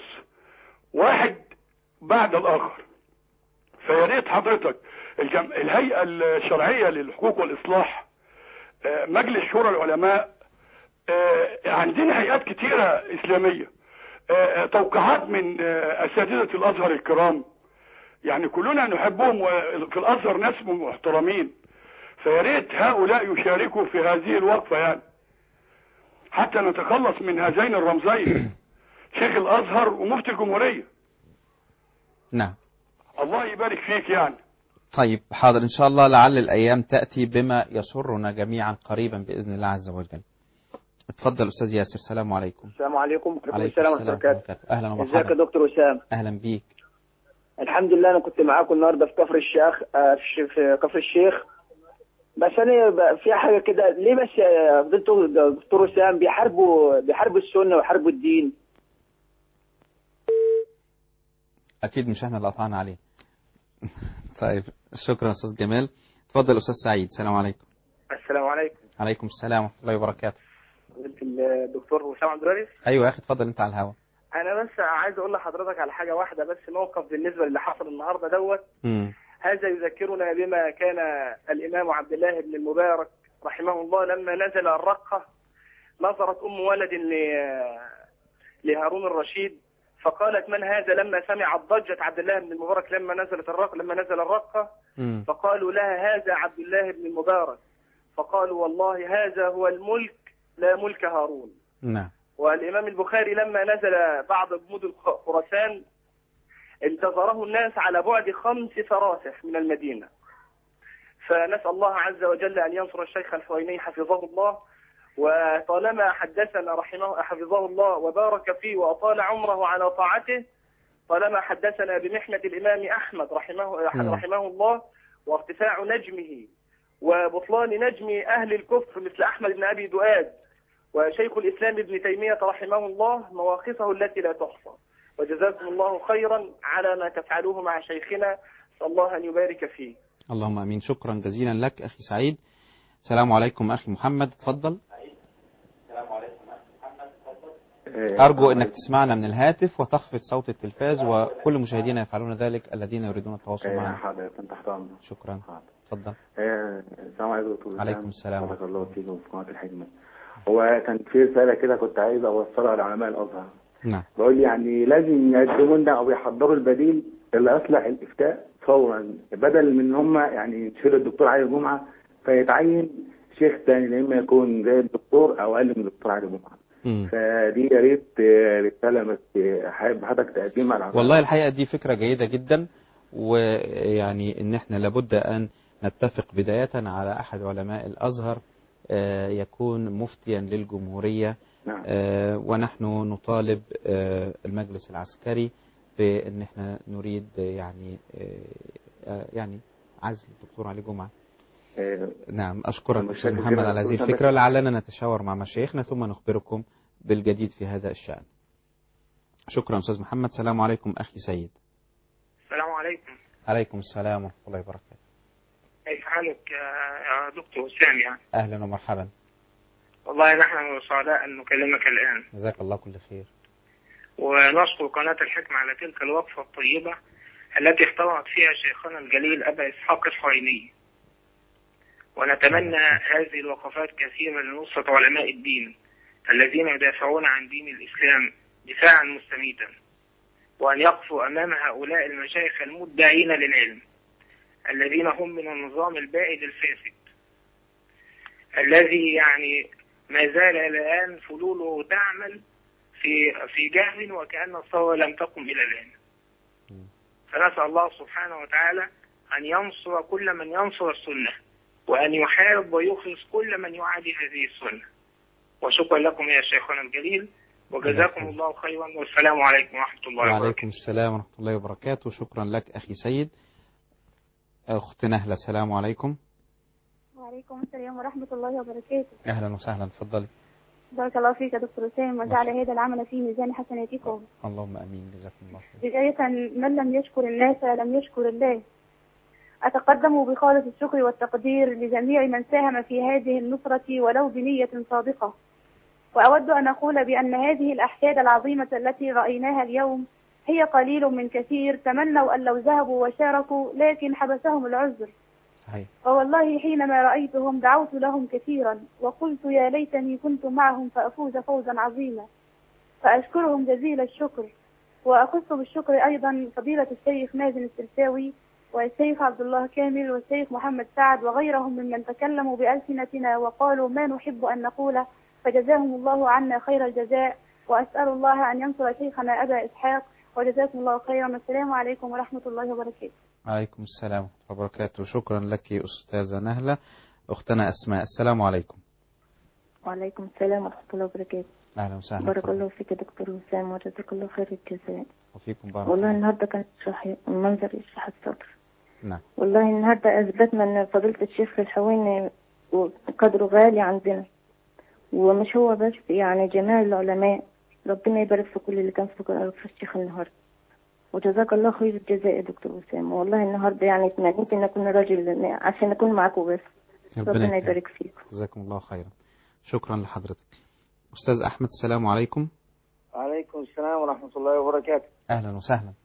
واحد بعد الآخر. فيا ريت حضرتك الهيئة الشرعية للحقوق والإصلاح، مجلس شورى العلماء، عندنا هيئات كتيرة إسلامية، توقيعات من أساتذة الأزهر الكرام، يعني كلنا نحبهم، وفي الأزهر ناس محترمين، فيا ريت هؤلاء يشاركوا في هذه الوقفة يعني حتى نتخلص من هذين الرمزين، شيخ الأزهر ومفتي الجمهورية. نعم. الله يبارك فيك يعني. طيب حاضر إن شاء الله، لعل الأيام تأتي بما يسرنا جميعا قريبا بإذن الله عز وجل. اتفضل أستاذ ياسر. السلام عليكم. السلام عليكم. وعليكم السلام ورحمة الله وبركاته. أهلا ومرحبا. ازيك يا دكتور وسام؟ أهلا بيك. الحمد لله. أنا كنت معاكم النهارده في كفر الشيخ، في كفر الشيخ، بس أنا في حاجة كده، ليه بس دكتور وسام بيحاربوا السنة ويحاربوا الدين؟ أكيد مش احنا اللي قطعنا عليه. طيب شكرا أستاذ جمال. اتفضل أستاذ سعيد. السلام عليكم. السلام عليكم. عليكم السلام ورحمة الله وبركاته. الدكتور وسام عبد الرئيس. أيوة يا أخي اتفضل أنت على الهواء. أنا بس عايز أقول لحضرتك على حاجة واحدة بس، موقف بالنسبة للي حصل النهارده دوت. هذا يذكرنا بما كان الإمام عبد الله بن المبارك رحمه الله لما نزل الرقة، نظرت أم ولد لهارون الرشيد فقالت: من هذا؟ لما سمعت ضجة عبد الله بن المبارك لما نزل الرقة فقالوا لها: هذا عبد الله بن المبارك. فقالوا: والله هذا هو الملك لا ملك هارون. نعم. والإمام البخاري لما نزل بعض مدن خراسان انتظره الناس على بعد 5 فراسخ من المدينة. فنسأل الله عز وجل أن ينصر الشيخ الحويني حفظه الله، وطالما حدثنا حفظه الله وبارك فيه وأطال عمره على طاعته، طالما حدثنا بمحنة الإمام أحمد رحمه الله وارتفاع نجمه وبطلان نجم أهل الكفر مثل أحمد بن أبي دؤاد وشيخ الإسلام ابن تيمية رحمه الله، مواقفه التي لا تحصى. وجزاكم الله خيرا على ما تفعلوه مع شيخنا، نسأل الله أن يبارك فيه. اللهم أمين. شكرا جزيلا لك أخي سعيد. السلام عليكم أخي محمد، تفضل. أرجو أنك تسمعنا من الهاتف وتخفض صوت التلفاز، وكل مشاهدينا يفعلون ذلك الذين يريدون التواصل معنا. حضرتك تحت أمرك. شكرا. تفضل. السلام عليكم دكتور. عليكم السلام. بارك الله فيكم في قناة الحكمة. هو كان في رسالة كده كنت عايز أوصلها لعلماء الأزهر. نعم. بقول يعني لازم يقدموا لنا أو يحضروا البديل اللي أصلح الإفتاء فورا، بدل من هم يعني يشيلوا الدكتور علي جمعة فيتعين شيخ تاني، لما يكون زي الدكتور أو أقل من الدكتور علي جمعة. فدي يا ريت رسالة بس حابب حضرتك تقدمها على والله الحقيقة دي فكرة جيدة جدا، ويعني إن إحنا لابد أن نتفق بداية على أحد علماء الأزهر يكون مفتيا للجمهورية. نعم. ونحن نطالب المجلس العسكري بأن احنا نريد يعني عزل الدكتور علي جمعة. نعم. أشكرك أستاذ محمد على هذه الفكرة، لعلنا نتشاور مع مشايخنا ثم نخبركم بالجديد في هذا الشأن. شكرا أستاذ محمد. السلام عليكم أخي سيد. السلام عليكم. عليكم السلام ورحمة الله وبركاته. كيف حالك يا دكتور وسام؟ أهلا ومرحبا. والله نحن سعداء أن نكلمك الآن. جزاك الله كل خير. ونشكر قناة الحكمة على تلك الوقفة الطيبة التي احتضنت فيها شيخنا الجليل أبا إسحاق الحويني، ونتمنى هذه الوقفات كثيرة لنصرة علماء الدين الذين يدافعون عن دين الإسلام دفاعا مستميتا، وأن يقفوا أمام هؤلاء المشايخ المدعين للعلم الذين هم من النظام البائد الفاسد الذي يعني ما زال الآن فلوله تعمل في جهل وكأن الثورة لم تقم إلى الآن. فنسأل الله سبحانه وتعالى أن ينصر كل من ينصر السنة، وأن يحارب ويخلص كل من يعادي هذه السنة. وشكرا لكم يا شيخنا الجليل، وجزاكم الله خيرا، والسلام عليكم ورحمة الله وبركاته. وعليكم السلام ورحمة الله وبركاته. شكرا لك أخي سيد. أخت نهلة، السلام عليكم. وعليكم السلام ورحمة الله وبركاته. أهلا وسهلا، تفضلي. بارك الله فيك يا دكتور وسام، وجعل هذا العمل في ميزان حسناتكم. اللهم امين، جزاكم الله خير. بداية، من لم يشكر الناس لم يشكر الله. أتقدم بخالص الشكر والتقدير لجميع من ساهم في هذه النصرة ولو بنية صادقة، وأود أن أقول بأن هذه الأحشاد العظيمة التي رأيناها اليوم هي قليل من كثير تمنوا أن لو ذهبوا وشاركوا لكن حبسهم العذر. صحيح. فوالله حينما رأيتهم دعوت لهم كثيرا وقلت يا ليتني كنت معهم فأفوز فوزا عظيما، فأشكرهم جزيل الشكر. وأخص بالشكر أيضا فضيلة الشيخ مازن السلساوي والشيخ عبد الله كامل والشيخ محمد سعد وغيرهم ممن تكلموا بألسنتنا وقالوا ما نحب أن نقوله، فجزاهم الله عنا خير الجزاء. وأسأل الله أن ينصر شيخنا أبا إسحاق، وجزاكم الله خيرا. والسلام عليكم ورحمة الله وبركاته. عليكم السلام ورحمة الله وبركاته. شكرا لك أستاذة نهلة. أختنا أسماء، السلام عليكم. وعليكم السلام ورحمة الله وبركاته. أهلا وسهلا. بارك الله فيك يا دكتور وسام، وجزاك الله خير الجزاء. وفيكم بارك والله النهارده كان منظر يشرح الصدر. نعم. والله النهارده أثبتنا أن فضيلة الشيخ الحويني قدره غالي عندنا، ومش هو بس، يعني جميع العلماء. ربنا يبارك في كل اللي كان في الشيخ النهارده، وجزاك الله خير الجزاء يا دكتور وسام. والله النهارده يعني تمنيت ان اكون راجل عشان اكون معاكم بس. ربنا يبارك فيكم. جزاكم الله خيرا. شكرا لحضرتك. أستاذ أحمد، السلام عليكم. وعليكم السلام ورحمة الله وبركاته. أهلا وسهلا.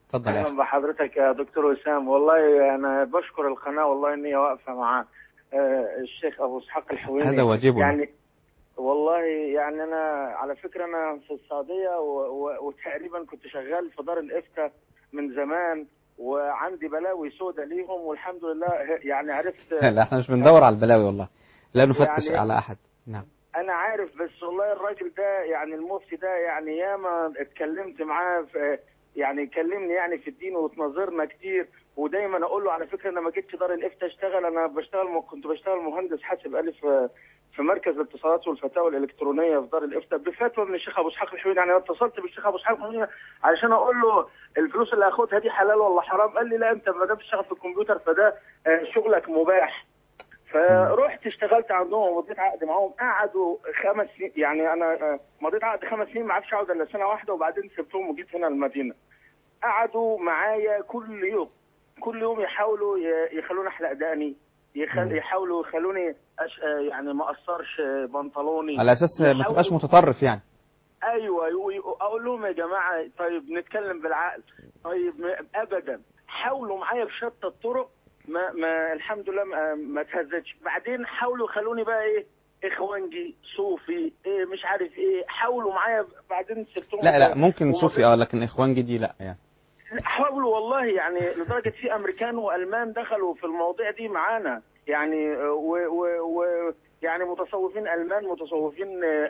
اتفضل يا اهلا أخي. بحضرتك يا دكتور وسام. والله انا بشكر القناه والله ان هي واقفه مع الشيخ ابو اسحاق الحويني. هذا واجبنا. يعني والله يعني انا على فكره انا في السعوديه وتقريبا كنت شغال في دار الافتاء من زمان، وعندي بلاوي سودة ليهم والحمد لله يعني عرفت. لا احنا مش بندور على البلاوي والله، لا نفتش يعني على احد. نعم انا عارف، بس والله الراجل ده يعني المفتي ده يعني ياما اتكلمت معاه يعني كلمني يعني في الدين وتناظرنا كتير، ودايما اقول له على فكره انا ما جيتش دار الافتاء اشتغل، انا كنت بشتغل مهندس حاسب الف في مركز الاتصالات والفتاوى الالكترونيه في دار الافتاء بفتوى من الشيخ ابو اسحاق الحويني. يعني انا اتصلت بالشيخ ابو اسحاق الحويني علشان اقول له الفلوس اللي هاخدها دي حلال ولا حرام، قال لي لا انت ما دام بتشتغل في الكمبيوتر فده شغلك مباح. فرحت اشتغلت عندهم ومضيت عقد معاهم، قعدوا 5 سنين. يعني انا مضيت عقد 5 سنين، ما عرفش اقعد الا سنه واحده وبعدين سبتهم وجيت هنا المدينه. قعدوا معايا كل يوم يحاولوا يخلوني احلق دقني، يحاولوا يخلوني يعني ما اقصرش بنطلوني على اساس ما تبقاش متطرف يعني. ايوه اقول لهم يا جماعه طيب نتكلم بالعقل، طيب ابدا. حاولوا معايا بشتى الطرق، ما الحمد لله ما اتهزتش. بعدين حاولوا يخلوني بقى ايه اخوانجي صوفي ايه مش عارف ايه، حاولوا معايا بعدين سبتهم. لا ممكن صوفي لكن اخوانجي دي لا يعني. حاولوا والله يعني لدرجه في امريكان والمان دخلوا في المواضيع دي معانا يعني يعني متصوفين المان، متصوفين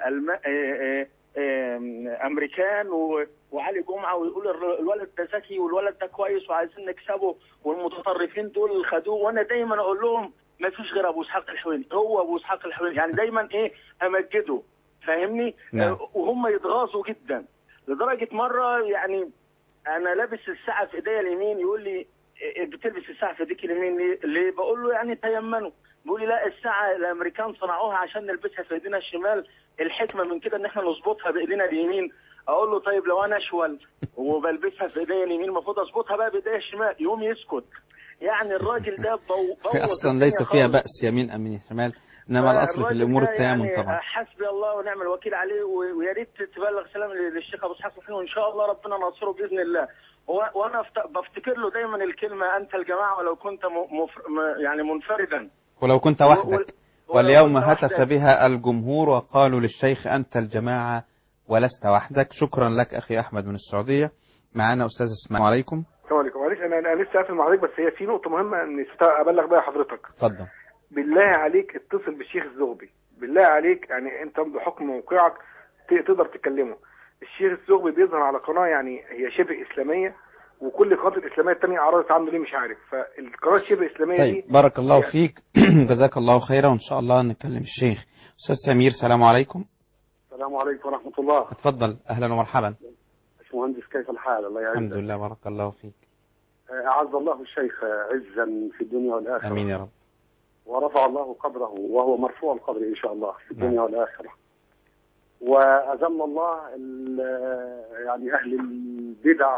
امريكان وعلي جمعه، ويقول الولد ده ذكي والولد ده كويس وعايزين نكسبه، والمتطرفين دول خدوه. وانا دايما اقول لهم ما فيش غير ابو اسحاق الحويني، هو ابو اسحاق الحويني. يعني دايما ايه امجده، فاهمني؟ وهم يتغاظوا جدا لدرجه مره يعني انا لابس الساعه في ايديا اليمين، يقول لي بتلبس الساعه في ايديك اليمين ليه؟ بقول له يعني تيمنوا. بيقول لي لا الساعه الامريكان صنعوها عشان نلبسها في ايدينا الشمال، الحكمه من كده ان احنا نظبطها بايدينا اليمين. اقول له طيب لو انا اشول وبلبسها في ايديا اليمين المفروض اظبطها بقى بايديا الشمال، يقوم يسكت. يعني الراجل ده اصلا ليس فيها باس يمين ام شمال، انما الاصل في الامور التيمم يعني طبعا. حسبي الله ونعم الوكيل عليه، ويا ريت تبلغ سلام للشيخ ابو اسحاق الحويني، وان شاء الله ربنا ناصره باذن الله. وانا بفتكر له دايما الكلمه انت الجماعه ولو كنت يعني منفردا، ولو كنت وحدك. واليوم هتف بها الجمهور وقالوا للشيخ انت الجماعه ولست وحدك. شكرا لك اخي احمد من السعوديه. معانا استاذ اسماعيل. عليكم. السلام عليكم. معلش انا لسه قافل مع حضرتك، بس هي في نقطه مهمه نسيت ابلغ بيها حضرتك. اتفضل. بالله عليك اتصل بالشيخ الزغبي، بالله عليك، يعني انت بحكم موقعك تقدر تكلمه. الشيخ الزغبي بيظهر على قناه يعني هي شبه اسلاميه، وكل قناه الاسلاميه الثانيه اعرضت عنه ليه مش عارف، فالقناه الشبه اسلاميه طيب. دي بارك الله فيك. جزاك الله خيرا، وان شاء الله نكلم الشيخ. استاذ سمير السلام عليكم. السلام عليكم ورحمه الله. اتفضل اهلا ومرحبا. باشمهندس كيف الحال؟ الله يعزك. الحمد لله بارك الله فيك. اعز الله الشيخ عزا في الدنيا والاخره. امين يا رب. ورفع الله قدره وهو مرفوع القدر ان شاء الله في الدنيا والاخره. واذل الله يعني اهل البدع،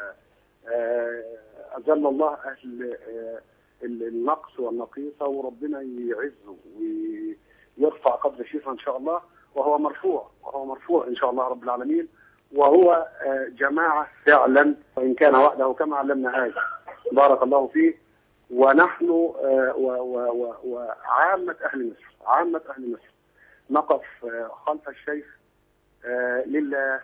واذل الله اهل النقص والنقيصه، وربنا يعزه ويرفع قدر الشيخ ان شاء الله، وهو مرفوع ان شاء الله رب العالمين. وهو جماعه فعلا وان كان وحده كما علمنا هذا. بارك الله فيه. ونحن وعامة أهل مصر نقف خلف الشيخ لله،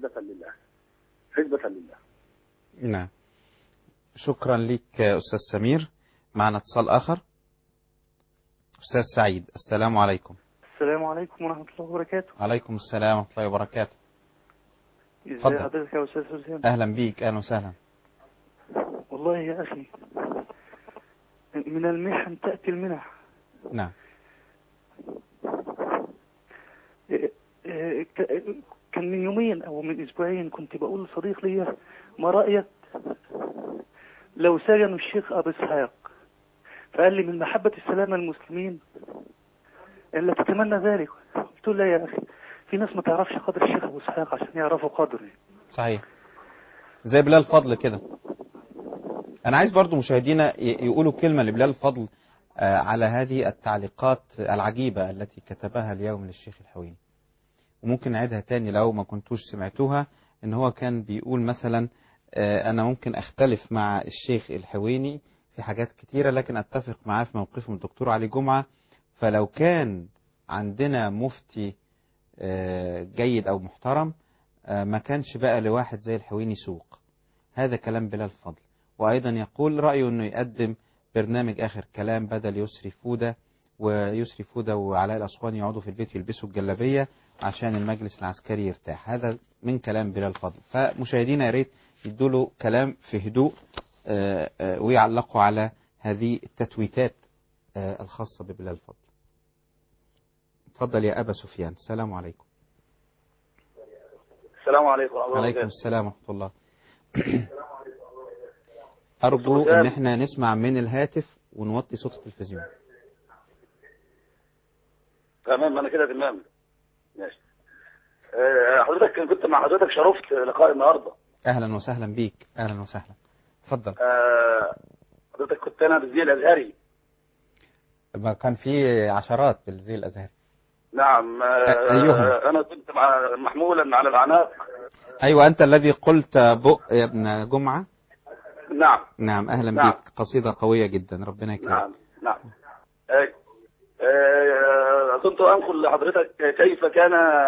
حسبة لله. نعم. شكرا لك أستاذ سمير. معنا اتصال آخر. أستاذ سعيد السلام عليكم. السلام عليكم ورحمة الله وبركاته. عليكم السلام ورحمة الله وبركاته. ازي حضرتك يا أستاذ حسين؟ أهلا بيك. أهلا وسهلا. والله يا أخي من المحن تأتي المنح. نعم. كان من يومين أو من أسبوعين كنت بقول لصديق لي ما رأيك لو سجنوا الشيخ أبو اسحاق؟ فقال لي من محبة السلامة المسلمين إلا تتمنى ذلك. قلت له لا يا أخي، في ناس ما تعرفش قدر الشيخ أبو اسحاق عشان يعرفوا قدره. صحيح. زي بلال فضل كده. أنا عايز برضو مشاهدينا يقولوا كلمة لبلال فضل على هذه التعليقات العجيبة التي كتبها اليوم للشيخ الحويني، وممكن نعيدها تاني لو ما كنتوش سمعتوها. إن هو كان بيقول مثلا أنا ممكن أختلف مع الشيخ الحويني في حاجات كتيرة، لكن أتفق معاه في موقفه من الدكتور علي جمعة. فلو كان عندنا مفتي جيد أو محترم ما كانش بقى لواحد زي الحويني سوق. هذا كلام بلال فضل. وأيضا يقول رأيه أنه يقدم برنامج آخر كلام بدل يسري فودة، ويسري فودة وعلاء الأسواني يقعدوا في البيت يلبسوا الجلابية عشان المجلس العسكري يرتاح. هذا من كلام بلال فضل. فمشاهدينا يا ريت يدوا له كلام في هدوء ويعلقوا على هذه التتويتات الخاصة ببلال فضل. تفضل يا أبا سفيان. السلام عليكم. السلام عليكم ورحمة الله وبركاته. عليكم السلام ورحمة الله. أرجو إن احنا نسمع من الهاتف ونوطي صوت التلفزيون. تمام، أنا كده تمام. ماشي. حضرتك كنت مع حضرتك شرفت لقاء النهارده. أهلا وسهلا بيك. أهلا وسهلا. اتفضل. حضرتك كنت أنا بالزي الأزهري. كان في عشرات بالزي الأزهري. نعم. أيهم؟ أنا كنت محمولا على العناق. أيوة، أنت الذي قلت بؤ يا ابن جمعة. نعم. نعم، أهلا نعم. بك. قصيدة قوية جدا، ربنا يكرمك. نعم نعم. كنت أنقل لحضرتك كيف كان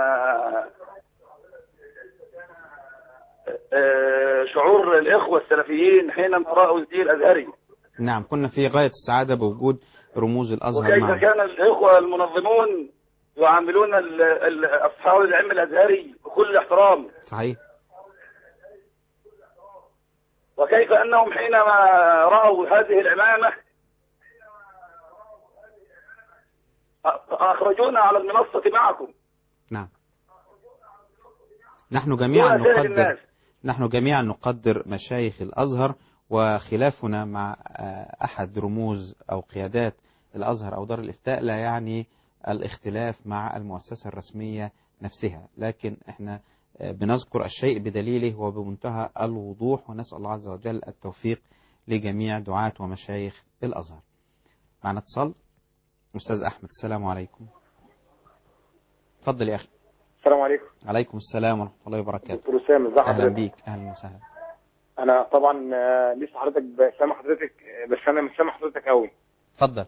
شعور الإخوة السلفيين حينما رأوا الزي الأزهري. نعم، كنا في غاية السعادة بوجود رموز الأزهر وكيف معنا. كان الإخوة المنظمون يعاملون أصحاب العلم الأزهري بكل احترام. صحيح. وكيف أنهم حينما رأوا هذه العمامة أخرجونا على المنصة معكم. نعم. نحن جميعا نقدر مشايخ الأزهر، وخلافنا مع أحد رموز أو قيادات الأزهر أو دار الإفتاء لا يعني الاختلاف مع المؤسسة الرسمية نفسها، لكن احنا بنذكر الشيء بدليله وبمنتهى الوضوح، ونسأل الله عز وجل التوفيق لجميع دعاة ومشايخ الأزهر. معنا اتصال. أستاذ أحمد، السلام عليكم. تفضل يا أخي. السلام عليكم. عليكم السلام ورحمة الله وبركاته. دكتور وسام، ازي حضرتك؟ أهلا بيك. أهلا وسهلا. أنا طبعا لسه حضرتك سامع حضرتك، بس أنا مش سامع حضرتك قوي. اتفضل.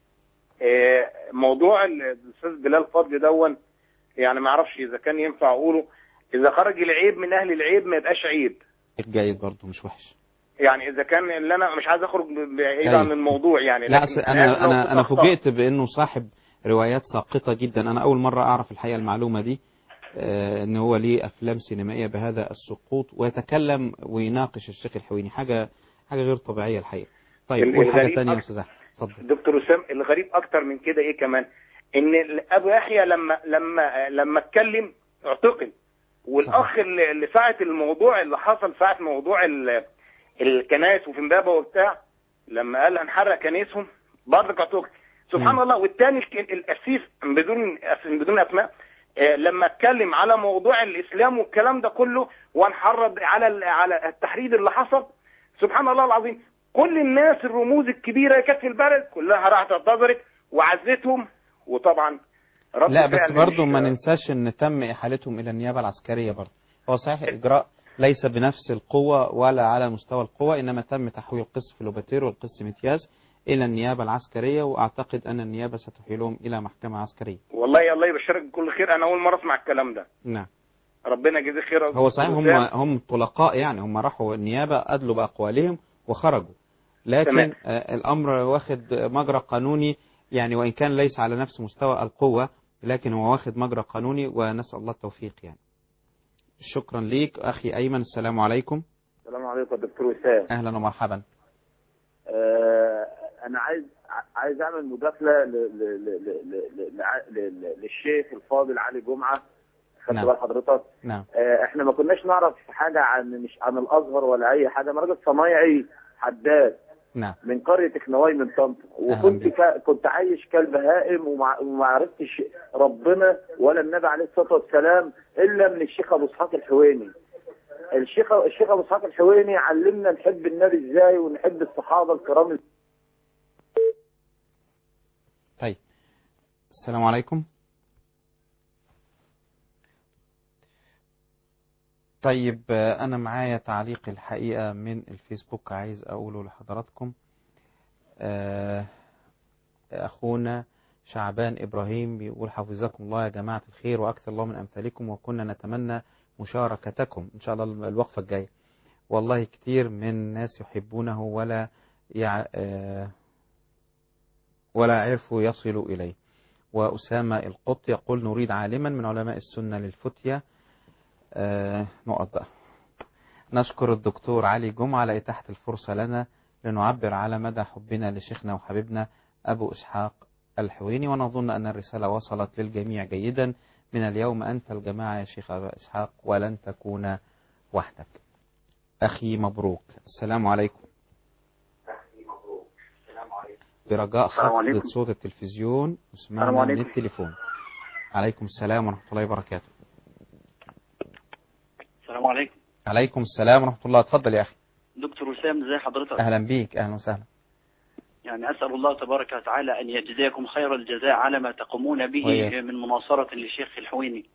موضوع الأستاذ بلال فضل دون، يعني ما أعرفش إذا كان ينفع أقوله، إذا خرج العيب من أهل العيب ما يبقاش عيب. جيد برضه، مش وحش. يعني إذا كان اللي أنا مش عايز أخرج بعيد عن الموضوع يعني. لا، أنا فوجئت بأنه صاحب روايات ساقطة جدا. أنا أول مرة أعرف الحقيقة المعلومة دي، أنه هو ليه أفلام سينمائية بهذا السقوط ويتكلم ويناقش الشيخ الحويني. حاجة غير طبيعية الحقيقة. طيب، والحاجة تانية يا أستاذ أحمد. اتفضل. دكتور وسام، الغريب أكتر من كده إيه كمان، إن أبو يحيى لما اتكلم اعتقل، والأخ اللي ساعة الموضوع اللي حصل، ساعة موضوع الكنائس وفي امبابة وبتاع، لما قال هنحرق كنائسهم برضه اعتقل. سبحان الله. والتاني الأسيس بدون أسماء، لما اتكلم على موضوع الإسلام والكلام ده كله وانحرض على التحريض اللي حصل، سبحان الله العظيم، كل الناس الرموز الكبيرة كانت في البلد كلها راحت اعتذرت وعزتهم. وطبعا لا، بس برضه ما ننساش ان تم احالتهم الى النيابة العسكرية برضه. هو صحيح اجراء ليس بنفس القوة ولا على مستوى القوة، انما تم تحويل قس فلوباتير والقس متياس الى النيابة العسكرية، واعتقد ان النيابة ستحيلهم الى محكمة عسكرية. والله الله يبشرك بكل خير، انا اول مرة اسمع الكلام ده. نعم. ربنا يجزيه خير. هو صحيح هم طلقاء، يعني هم راحوا النيابة أدلوا بأقوالهم وخرجوا، لكن الأمر واخد مجرى قانوني، يعني وإن كان ليس على نفس مستوى القوة، لكن هو واخد مجرى قانوني، ونسأل الله التوفيق يعني. شكرا ليك أخي أيمن. السلام عليكم. السلام عليكم دكتور وسام. أهلا ومرحبا. أنا عايز أعمل مداخلة للشيخ الفاضل علي جمعة. خدت بال حضرتك؟ نعم. احنا ما كناش نعرف حاجة مش عن الأزهر ولا أي حاجة. أنا راجل صنايعي حداد. نعم. من قرية كنواي من طنطا، كنت عايش كالبهائم وما عرفتش ربنا ولا النبي عليه الصلاة والسلام إلا من الشيخ أبو إسحاق الحويني. الشيخ أبو إسحاق الحويني علمنا نحب النبي إزاي ونحب الصحابة الكرام. طيب، السلام عليكم. طيب أنا معايا تعليق الحقيقة من الفيسبوك عايز أقوله لحضراتكم. أخونا شعبان إبراهيم بيقول حفظكم الله يا جماعة الخير وأكثر الله من أمثالكم، وكنا نتمنى مشاركتكم إن شاء الله الوقفة الجاية. والله كتير من الناس يحبونه ولا عرفوا يصلوا إليه. وأسامة القط يقول نريد عالما من علماء السنة للفتية. نقط بقى. نشكر الدكتور علي جمعة على إتاحة الفرصة لنا لنعبر على مدى حبنا لشيخنا وحبيبنا أبو إسحاق الحويني، ونظن أن الرسالة وصلت للجميع جيدا. من اليوم أنت الجماعة يا شيخ أبو إسحاق ولن تكون وحدك. أخي مبروك. السلام عليكم. برجاء خفض صوت التلفزيون واسمعنا من التليفون. عليكم السلام ورحمة الله وبركاته. السلام عليكم. عليكم السلام ورحمة الله. اتفضل يا أخي. دكتور وسام، ازي حضرتك؟ أهلا بيك. أهلا وسهلا. يعني أسأل الله تبارك وتعالى أن يجزيكم خير الجزاء على ما تقومون به من مناصرة للشيخ الحويني.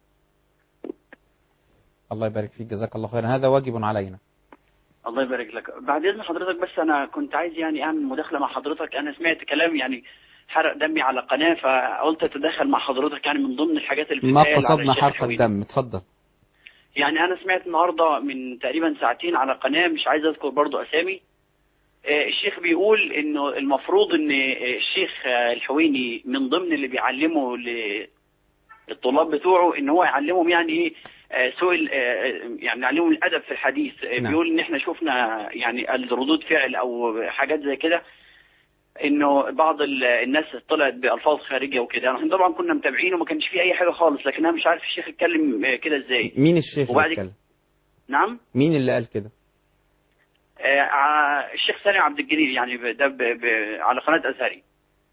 الله يبارك فيك، جزاك الله خيرا، هذا واجب علينا. الله يبارك لك. بعد إذن حضرتك بس أنا كنت عايز يعني أعمل مداخلة مع حضرتك. أنا سمعت كلام يعني حرق دمي على قناة، فقلت أتدخل مع حضرتك يعني من ضمن الحاجات اللي ما قصدنا حرق الدم. اتفضل. يعني أنا سمعت النهاردة من تقريبا ساعتين على قناة، مش عايز أذكر برضو أسامي، الشيخ بيقول إنه المفروض إن الشيخ الحويني من ضمن اللي بيعلمه للطلاب بتوعه إن هو يعلمهم يعني إيه يعني يعلمهم الأدب في الحديث. بيقول إن إحنا شفنا يعني الردود فعل أو حاجات زي كده، إنه بعض الناس طلعت بألفاظ خارجية وكده. احنا طبعا كنا متابعين وما كانش فيه أي حاجة خالص، لكن أنا مش عارف الشيخ اتكلم كده إزاي. مين الشيخ اللي اتكلم؟ نعم؟ مين اللي قال كده؟ الشيخ سالم عبد الجليل، يعني ده على قناة أزهري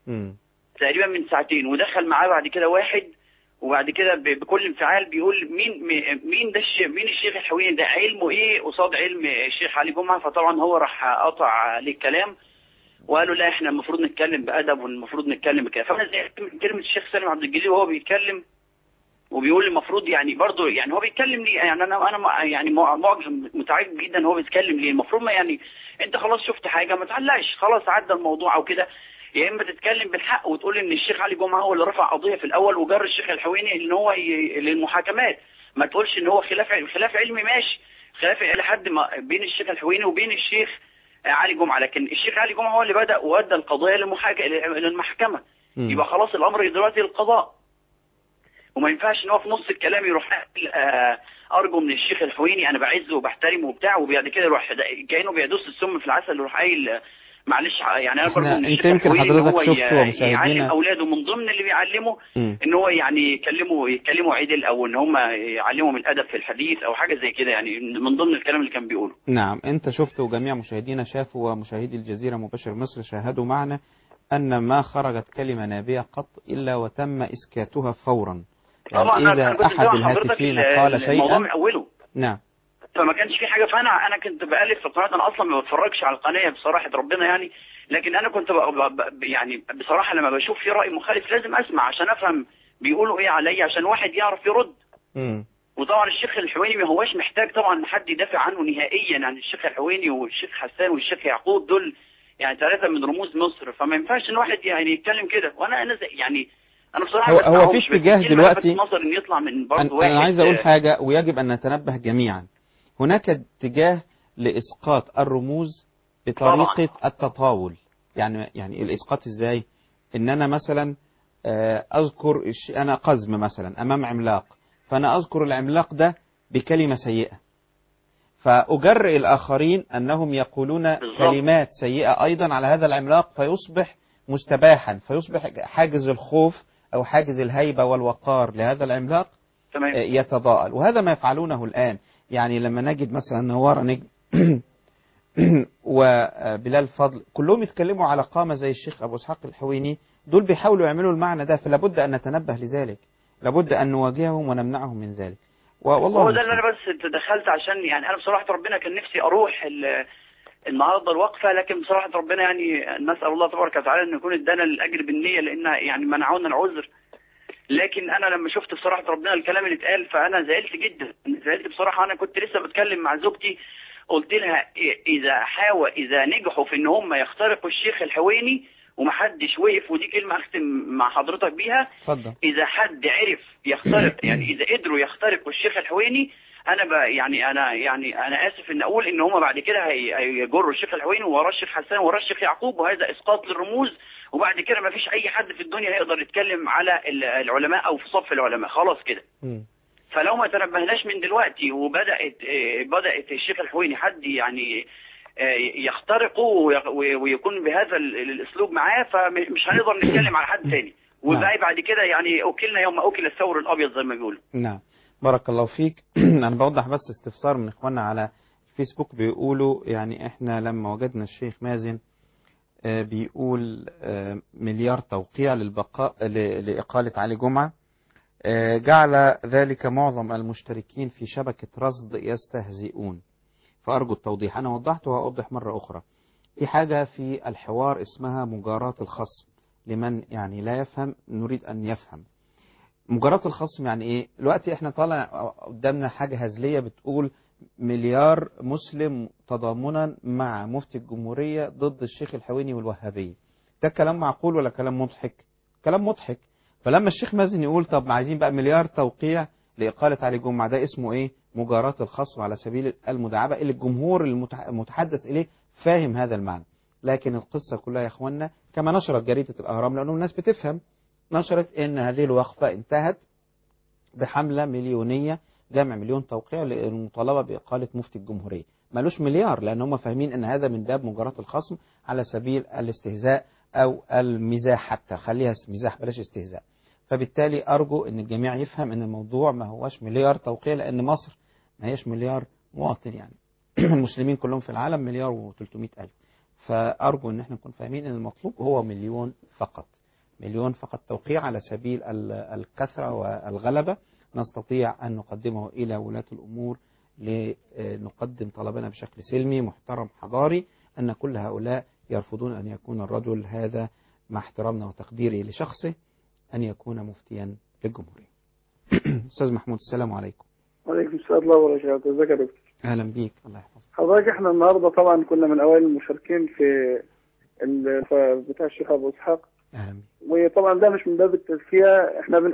تقريبا من ساعتين، ودخل معاه بعد كده واحد، وبعد كده بكل انفعال بيقول مين ده مين الشيخ الحويني ده، علمه ايه قصاد علم الشيخ علي جمعة. فطبعا هو راح قطع عليه الكلام وقالوا لا احنا المفروض نتكلم بأدب والمفروض نتكلم بكده. فانا كلمة الشيخ سالم عبد الجليل وهو بيتكلم وبيقول المفروض يعني برضه يعني هو بيتكلم ليه، يعني انا يعني معجب متعجب جدا هو بيتكلم ليه. المفروض ما يعني انت خلاص شفت حاجه ما تعلقش، خلاص عدى الموضوع او كده، يا اما تتكلم بالحق وتقول ان الشيخ علي جمعه هو اللي رفع قضيه في الاول وجر الشيخ الحويني ان هو للمحاكمات. ما تقولش ان هو خلاف علمي، ماشي خلاف الى حد ما بين الشيخ الحويني وبين الشيخ علي جمعه، لكن الشيخ علي جمعه هو اللي بدا وادى القضيه للمحكمه. يبقى خلاص الامر دلوقتي للقضاء، وما ينفعش ان هو في نص الكلام يروح ارجو من الشيخ الحويني انا بعزه وبحترمه وبتاع، وبعد كده يروح كانه بيدوس السم في العسل يروح قايل معلش يعني انا برجو من الشيخ الحويني ان هو يعلم اولاده من ضمن اللي بيعلمه ان هو يعني يتكلموا عدل، او ان هم يعلموا من الادب في الحديث او حاجه زي كده، يعني من ضمن الكلام اللي كان بيقوله. نعم، انت شفت وجميع مشاهدينا شافوا، ومشاهدي الجزيره مباشر مصر شاهدوا معنا ان ما خرجت كلمه نابيه قط الا وتم اسكاتها فورا. يعني إذا أحد الهاتفين قال شيئا الموضوع من أوله نعم فما كانش في حاجة. فأنا كنت بألف في القناة، أنا أصلا ما بتفرجش على القناة بصراحة ربنا يعني، لكن أنا كنت يعني بصراحة لما بشوف في رأي مخالف لازم أسمع عشان أفهم بيقولوا إيه عليا، عشان واحد يعرف يرد. وطبعا الشيخ الحويني ما هواش محتاج طبعا حد يدافع عنه نهائيا، يعني الشيخ الحويني والشيخ حسان والشيخ يعقوب دول يعني 3 من رموز مصر، فما ينفعش إن واحد يعني يتكلم كده. وأنا يعني أنا بصراحة هو في اتجاه دلوقتي إن يطلع من أنا عايز أقول حاجة ويجب أن نتنبه جميعا. هناك اتجاه لإسقاط الرموز بطريقة التطاول. يعني الإسقاط إزاي؟ إن أنا مثلا أذكر أنا قزم مثلا أمام عملاق، فأنا أذكر العملاق ده بكلمة سيئة، فأجرئ الآخرين أنهم يقولون كلمات سيئة أيضا على هذا العملاق، فيصبح مستباحا، فيصبح حاجز الخوف أو حاجز الهيبة والوقار لهذا العملاق يتضاءل. وهذا ما يفعلونه الآن. يعني لما نجد مثلا نوار نجم وبلال فضل كلهم يتكلموا على قامة زي الشيخ أبو إسحاق الحويني، دول بيحاولوا يعملوا المعنى ده، فلابد أن نتنبه لذلك، لابد أن نواجههم ونمنعهم من ذلك. والله هو ده اللي أنا بس تدخلت عشان يعني أنا بصراحة ربنا كان نفسي أروح النهارده الوقفة، لكن بصراحة ربنا يعني نسأل الله تبارك وتعالى أن يكون ادانا الأجر بالنية، لأن يعني منعونا العذر. لكن انا لما شفت بصراحه ربنا الكلام اللي اتقال فانا زعلت جدا، زعلت بصراحه. انا كنت لسه بتكلم مع زوجتي قلت لها اذا نجحوا في ان هم يخترقوا الشيخ الحويني ومحدش وقف، ودي كلمه اختم مع حضرتك بيها، اتفضل. اذا حد عرف يخترق يعني اذا قدروا يخترقوا الشيخ الحويني، انا اسف ان اقول ان هم بعد كده هيجروا الشيخ الحويني وراه الشيخ حسان وراه الشيخ يعقوب، وهذا اسقاط للرموز، وبعد كده ما فيش اي حد في الدنيا هيقدر يتكلم على العلماء او في صف العلماء، خلاص كده. فلو ما تنبهناش من دلوقتي بدات الشيخ الحويني حد يعني يخترقه ويكون بهذا الاسلوب معاه، فمش هنقدر نتكلم على حد ثاني، وبقى بعد كده يعني اكلنا يوم اكل الثور الابيض زي ما بيقولوا. نعم، بارك الله فيك. انا بوضح بس استفسار من اخواننا على الفيسبوك، بيقولوا يعني احنا لما وجدنا الشيخ مازن بيقول مليار توقيع للبقاء لإقالة علي جمعة، جعل ذلك معظم المشتركين في شبكة رصد يستهزئون، فأرجو التوضيح. أنا وضحت وأوضح مرة أخرى. في حاجة في الحوار اسمها مجاراة الخصم، لمن يعني لا يفهم نريد أن يفهم. مجاراة الخصم يعني إيه؟ دلوقتي إحنا طالع قدامنا حاجة هزلية بتقول مليار مسلم تضامنا مع مفتي الجمهورية ضد الشيخ الحويني والوهابية. ده كلام معقول ولا كلام مضحك؟ كلام مضحك. فلما الشيخ مازن يقول طب عايزين بقى مليار توقيع لإقالة علي جمعة، ده اسمه إيه؟ مجاراة الخصم على سبيل المداعبة، اللي الجمهور المتحدث إليه فاهم هذا المعنى. لكن القصة كلها يا إخواننا كما نشرت جريدة الأهرام، لأنه الناس بتفهم، نشرت إن هذه الوقفة انتهت بحملة مليونية، جمع مليون توقيع للمطالبة بإقالة مفتي الجمهورية. مالوش مليار، لأن هم فاهمين أن هذا من باب مجاراة الخصم على سبيل الاستهزاء أو المزاح، حتى خليها مزاح بلاش استهزاء. فبالتالي أرجو أن الجميع يفهم أن الموضوع ما هوش مليار توقيع، لأن مصر ما هيش مليار مواطن يعني المسلمين كلهم في العالم مليار و300 ألف. فأرجو أن احنا نكون فاهمين أن المطلوب هو مليون فقط، مليون فقط توقيع على سبيل الكثرة والغلبة، نستطيع أن نقدمه إلى ولاة الأمور لنقدم طلبنا بشكل سلمي محترم حضاري، أن كل هؤلاء يرفضون أن يكون الرجل هذا مع احترامنا وتقديري لشخصه أن يكون مفتيا للجمهورية. أستاذ محمود، السلام عليكم. وعليكم السلام ورحمة الله وبركاته. ازيك يا دكتور؟ أهلا بيك، الله يحفظك. حضرتك احنا النهارده طبعا كنا من أوائل المشاركين في بتاع الشيخ أبو إسحاق. أهلا بيك. وطبعا ده مش من باب التزكية، احنا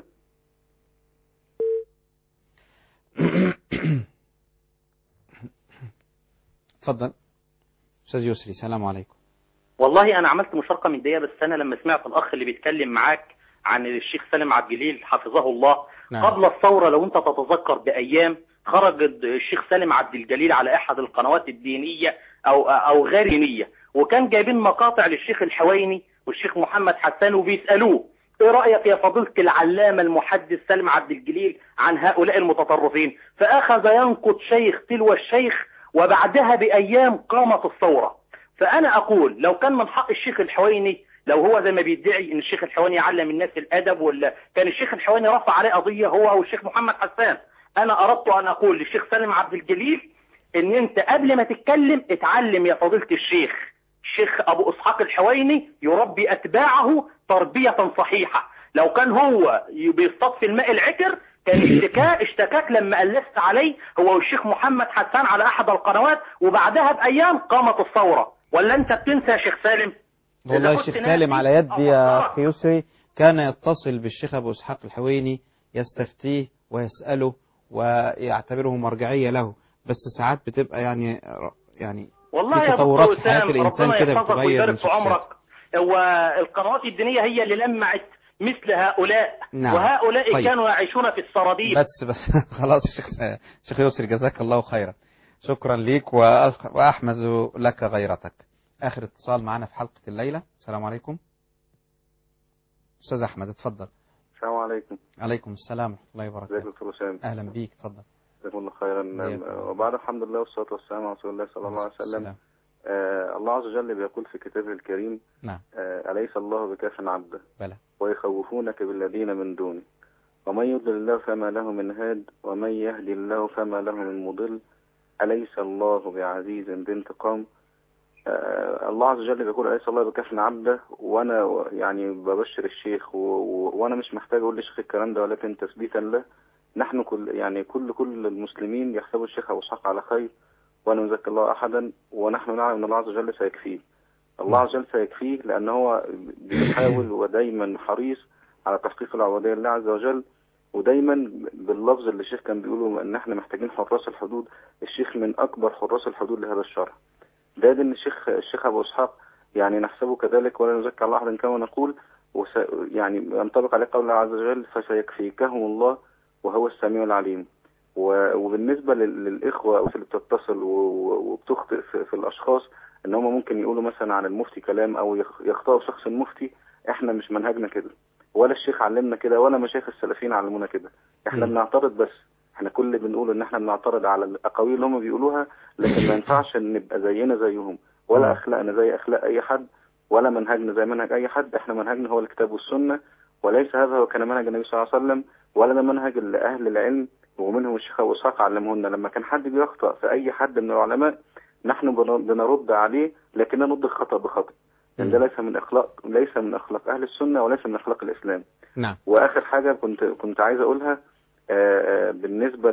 اتفضل أستاذ يسري، السلام عليكم. والله أنا عملت مشاركة من دقيقة، بس أنا لما سمعت الأخ اللي بيتكلم معاك عن الشيخ سالم عبد الجليل حفظه الله، نعم. قبل الثورة لو أنت تتذكر بأيام خرج الشيخ سالم عبد الجليل على أحد القنوات الدينية أو غير دينية، وكان جايبين مقاطع للشيخ الحويني والشيخ محمد حسان وبيسألوه ايه رأيك يا فضيلة العلامة المحدث سالم عبد الجليل عن هؤلاء المتطرفين، فأخذ ينقض شيخ تلو الشيخ، وبعدها بأيام قامت الثورة. فأنا أقول لو كان من حق الشيخ الحويني، لو هو زي ما بيدعي ان الشيخ الحويني يعلم الناس الادب، ولا كان الشيخ الحويني رفع عليه قضية هو والشيخ محمد حسان. انا اردت ان اقول للشيخ سالم عبد الجليل ان انت قبل ما تتكلم اتعلم يا فضيلة الشيخ ابو اسحاق الحويني يربي اتباعه تربية صحيحة. لو كان هو بيصطاد في الماء العكر كان اشتكاك لما ألفت عليه هو والشيخ محمد حسان على احد القنوات، وبعدها بايام قامت الثورة. ولا انت بتنسى يا شيخ سالم؟ والله الشيخ سالم على يدي يا أخي يسري كان يتصل بالشيخ أبو إسحاق الحويني يستفتيه ويسأله ويعتبره مرجعية له، بس ساعات بتبقى يعني والله في تطورات في حياة ربنا الإنسان كده يحفظك بتغير ويبارك من في عمرك. والقنوات الدينية هي اللي لمعت مثل هؤلاء. نعم. وهؤلاء طيب. كانوا يعيشون في السراديب. بس خلاص الشيخ يسري جزاك الله خيرا، شكرا ليك وأحمد لك غيرتك. آخر اتصال معنا في حلقة الليلة. السلام عليكم أستاذ أحمد، اتفضل. السلام عليكم. عليكم السلام ورحمة الله وبركاته. ازيك دكتور وسام؟ أهلا بيك، اتفضل. جزاكم الله خيرا. وبعد الحمد لله والصلاة والسلام على رسول الله صلى الله عليه وسلم. الله عز وجل بيقول في كتابه الكريم: نعم. أليس الله بكاف عبده؟ بلى. ويخوفونك بالذين من دونه ومن يضلل الله فما له من هاد ومن يهدي الله فما له من مضل أليس الله بعزيز ذي انتقام الله عز وجل بيقول أليس الله بكاف عبده، وأنا يعني ببشر الشيخ وأنا مش محتاج أقول للشيخ الكلام ده، ولكن تثبيتا له نحن كل المسلمين يحسبوا الشيخ أبو إسحاق على خير، ولا نزكي الله أحدا، ونحن نعلم أن الله عز وجل سيكفيه. الله عز وجل سيكفيه لأن هو بيحاول ودايما حريص على تحقيق العبودية لله عز وجل، ودايما باللفظ اللي الشيخ كان بيقوله ان احنا محتاجين حراس الحدود. الشيخ من اكبر حراس الحدود لهذا الشرع. ده ان الشيخ ابو اسحاق يعني نحسبه كذلك، ولا نزكي الله احدا كما نقول، يعني ينطبق عليه قول الله عز وجل فسيكفيكهم الله وهو السميع العليم. وبالنسبة للإخوة اللي بتتصل وبتخطئ في الأشخاص ان هم ممكن يقولوا مثلا عن المفتي كلام او يخطئوا شخص المفتي، احنا مش منهجنا كده، ولا الشيخ علمنا كده، ولا مشايخ السلفيين علمونا كده. احنا بنعترض بس، احنا كل اللي بنقول ان احنا بنعترض على الاقاويل اللي هم بيقولوها، لكن ما ينفعش ان نبقى زينا زيهم، ولا اخلاقنا زي اخلاق اي حد، ولا منهجنا زي منهج اي حد. احنا منهجنا هو الكتاب والسنة، وليس هذا هو كان منهج النبي صلى الله عليه وسلم، ولا ده منهج اهل العلم ومنهم الشيخ ابو اسحاق علمه لنا. لما كان حد بيخطئ في اي حد من العلماء نحن بنرد عليه، لكن نرد الخطأ بخطأ، لأن ده ليس من اخلاق اهل السنة، وليس من اخلاق الاسلام. نعم. واخر حاجة كنت عايز اقولها بالنسبة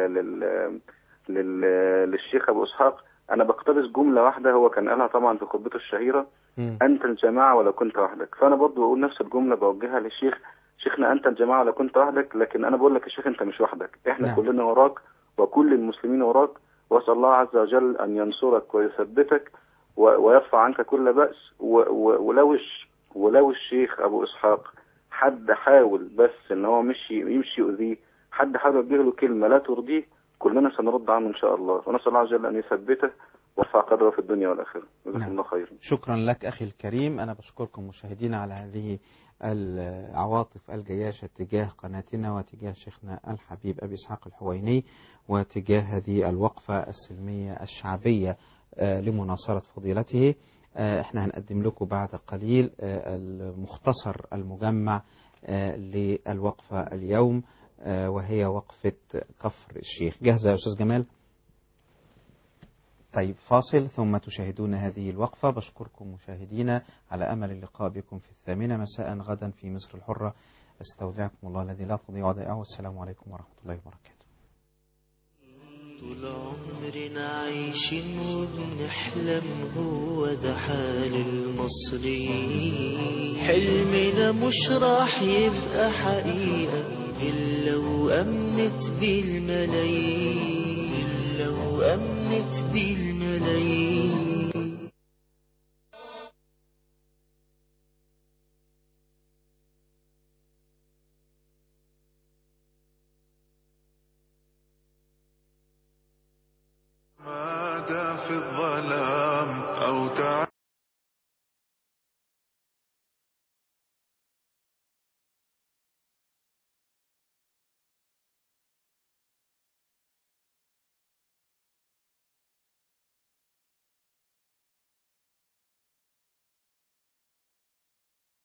للشيخ ابو اسحاق، انا بقتبس جملة واحدة هو كان قالها طبعا في خطبته الشهيرة، انت الجماعة ولو كنت وحدك. فانا برضو بقول نفس الجملة بوجهها للشيخ، شيخنا انت الجماعة ولو كنت وحدك، لكن انا بقول لك يا شيخ انت مش وحدك، احنا نعم. كلنا وراك وكل المسلمين وراك، واسأل الله عز وجل ان ينصرك ويثبتك ويرفع عنك كل بأس. ولو الشيخ ابو اسحاق حد حاول بس ان هو يمشي يؤذيه، حد حاول يوجه له كلمة لا ترضيه، كلنا سنرد عنه ان شاء الله، ونسأل الله عز وجل ان يثبته ويرفع قدره في الدنيا والآخرة. جزاكم الله خير. شكرا لك أخي الكريم. أنا بشكركم مشاهدينا على هذه العواطف الجياشة تجاه قناتنا وتجاه شيخنا الحبيب أبي إسحاق الحويني، وتجاه هذه الوقفة السلمية الشعبية لمناصرة فضيلته. احنا هنقدم لكم بعد قليل المختصر المجمع للوقفة اليوم، وهي وقفة كفر الشيخ. جاهزة يا أستاذ جمال؟ طيب فاصل ثم تشاهدون هذه الوقفة. بشكركم مشاهدينا على أمل اللقاء بكم في 8 مساء غدا في مصر الحرة. استودعكم الله الذي لا تضيع ودائعه، والسلام عليكم ورحمة الله وبركاته. طول عمرنا عايشين وبنحلم، هو ده حال المصريين، حلمنا مش راح يبقى حقيقة إلا وأمنت بالملايين، إلا وأمنت بالملايين. ماذا في الظلام أو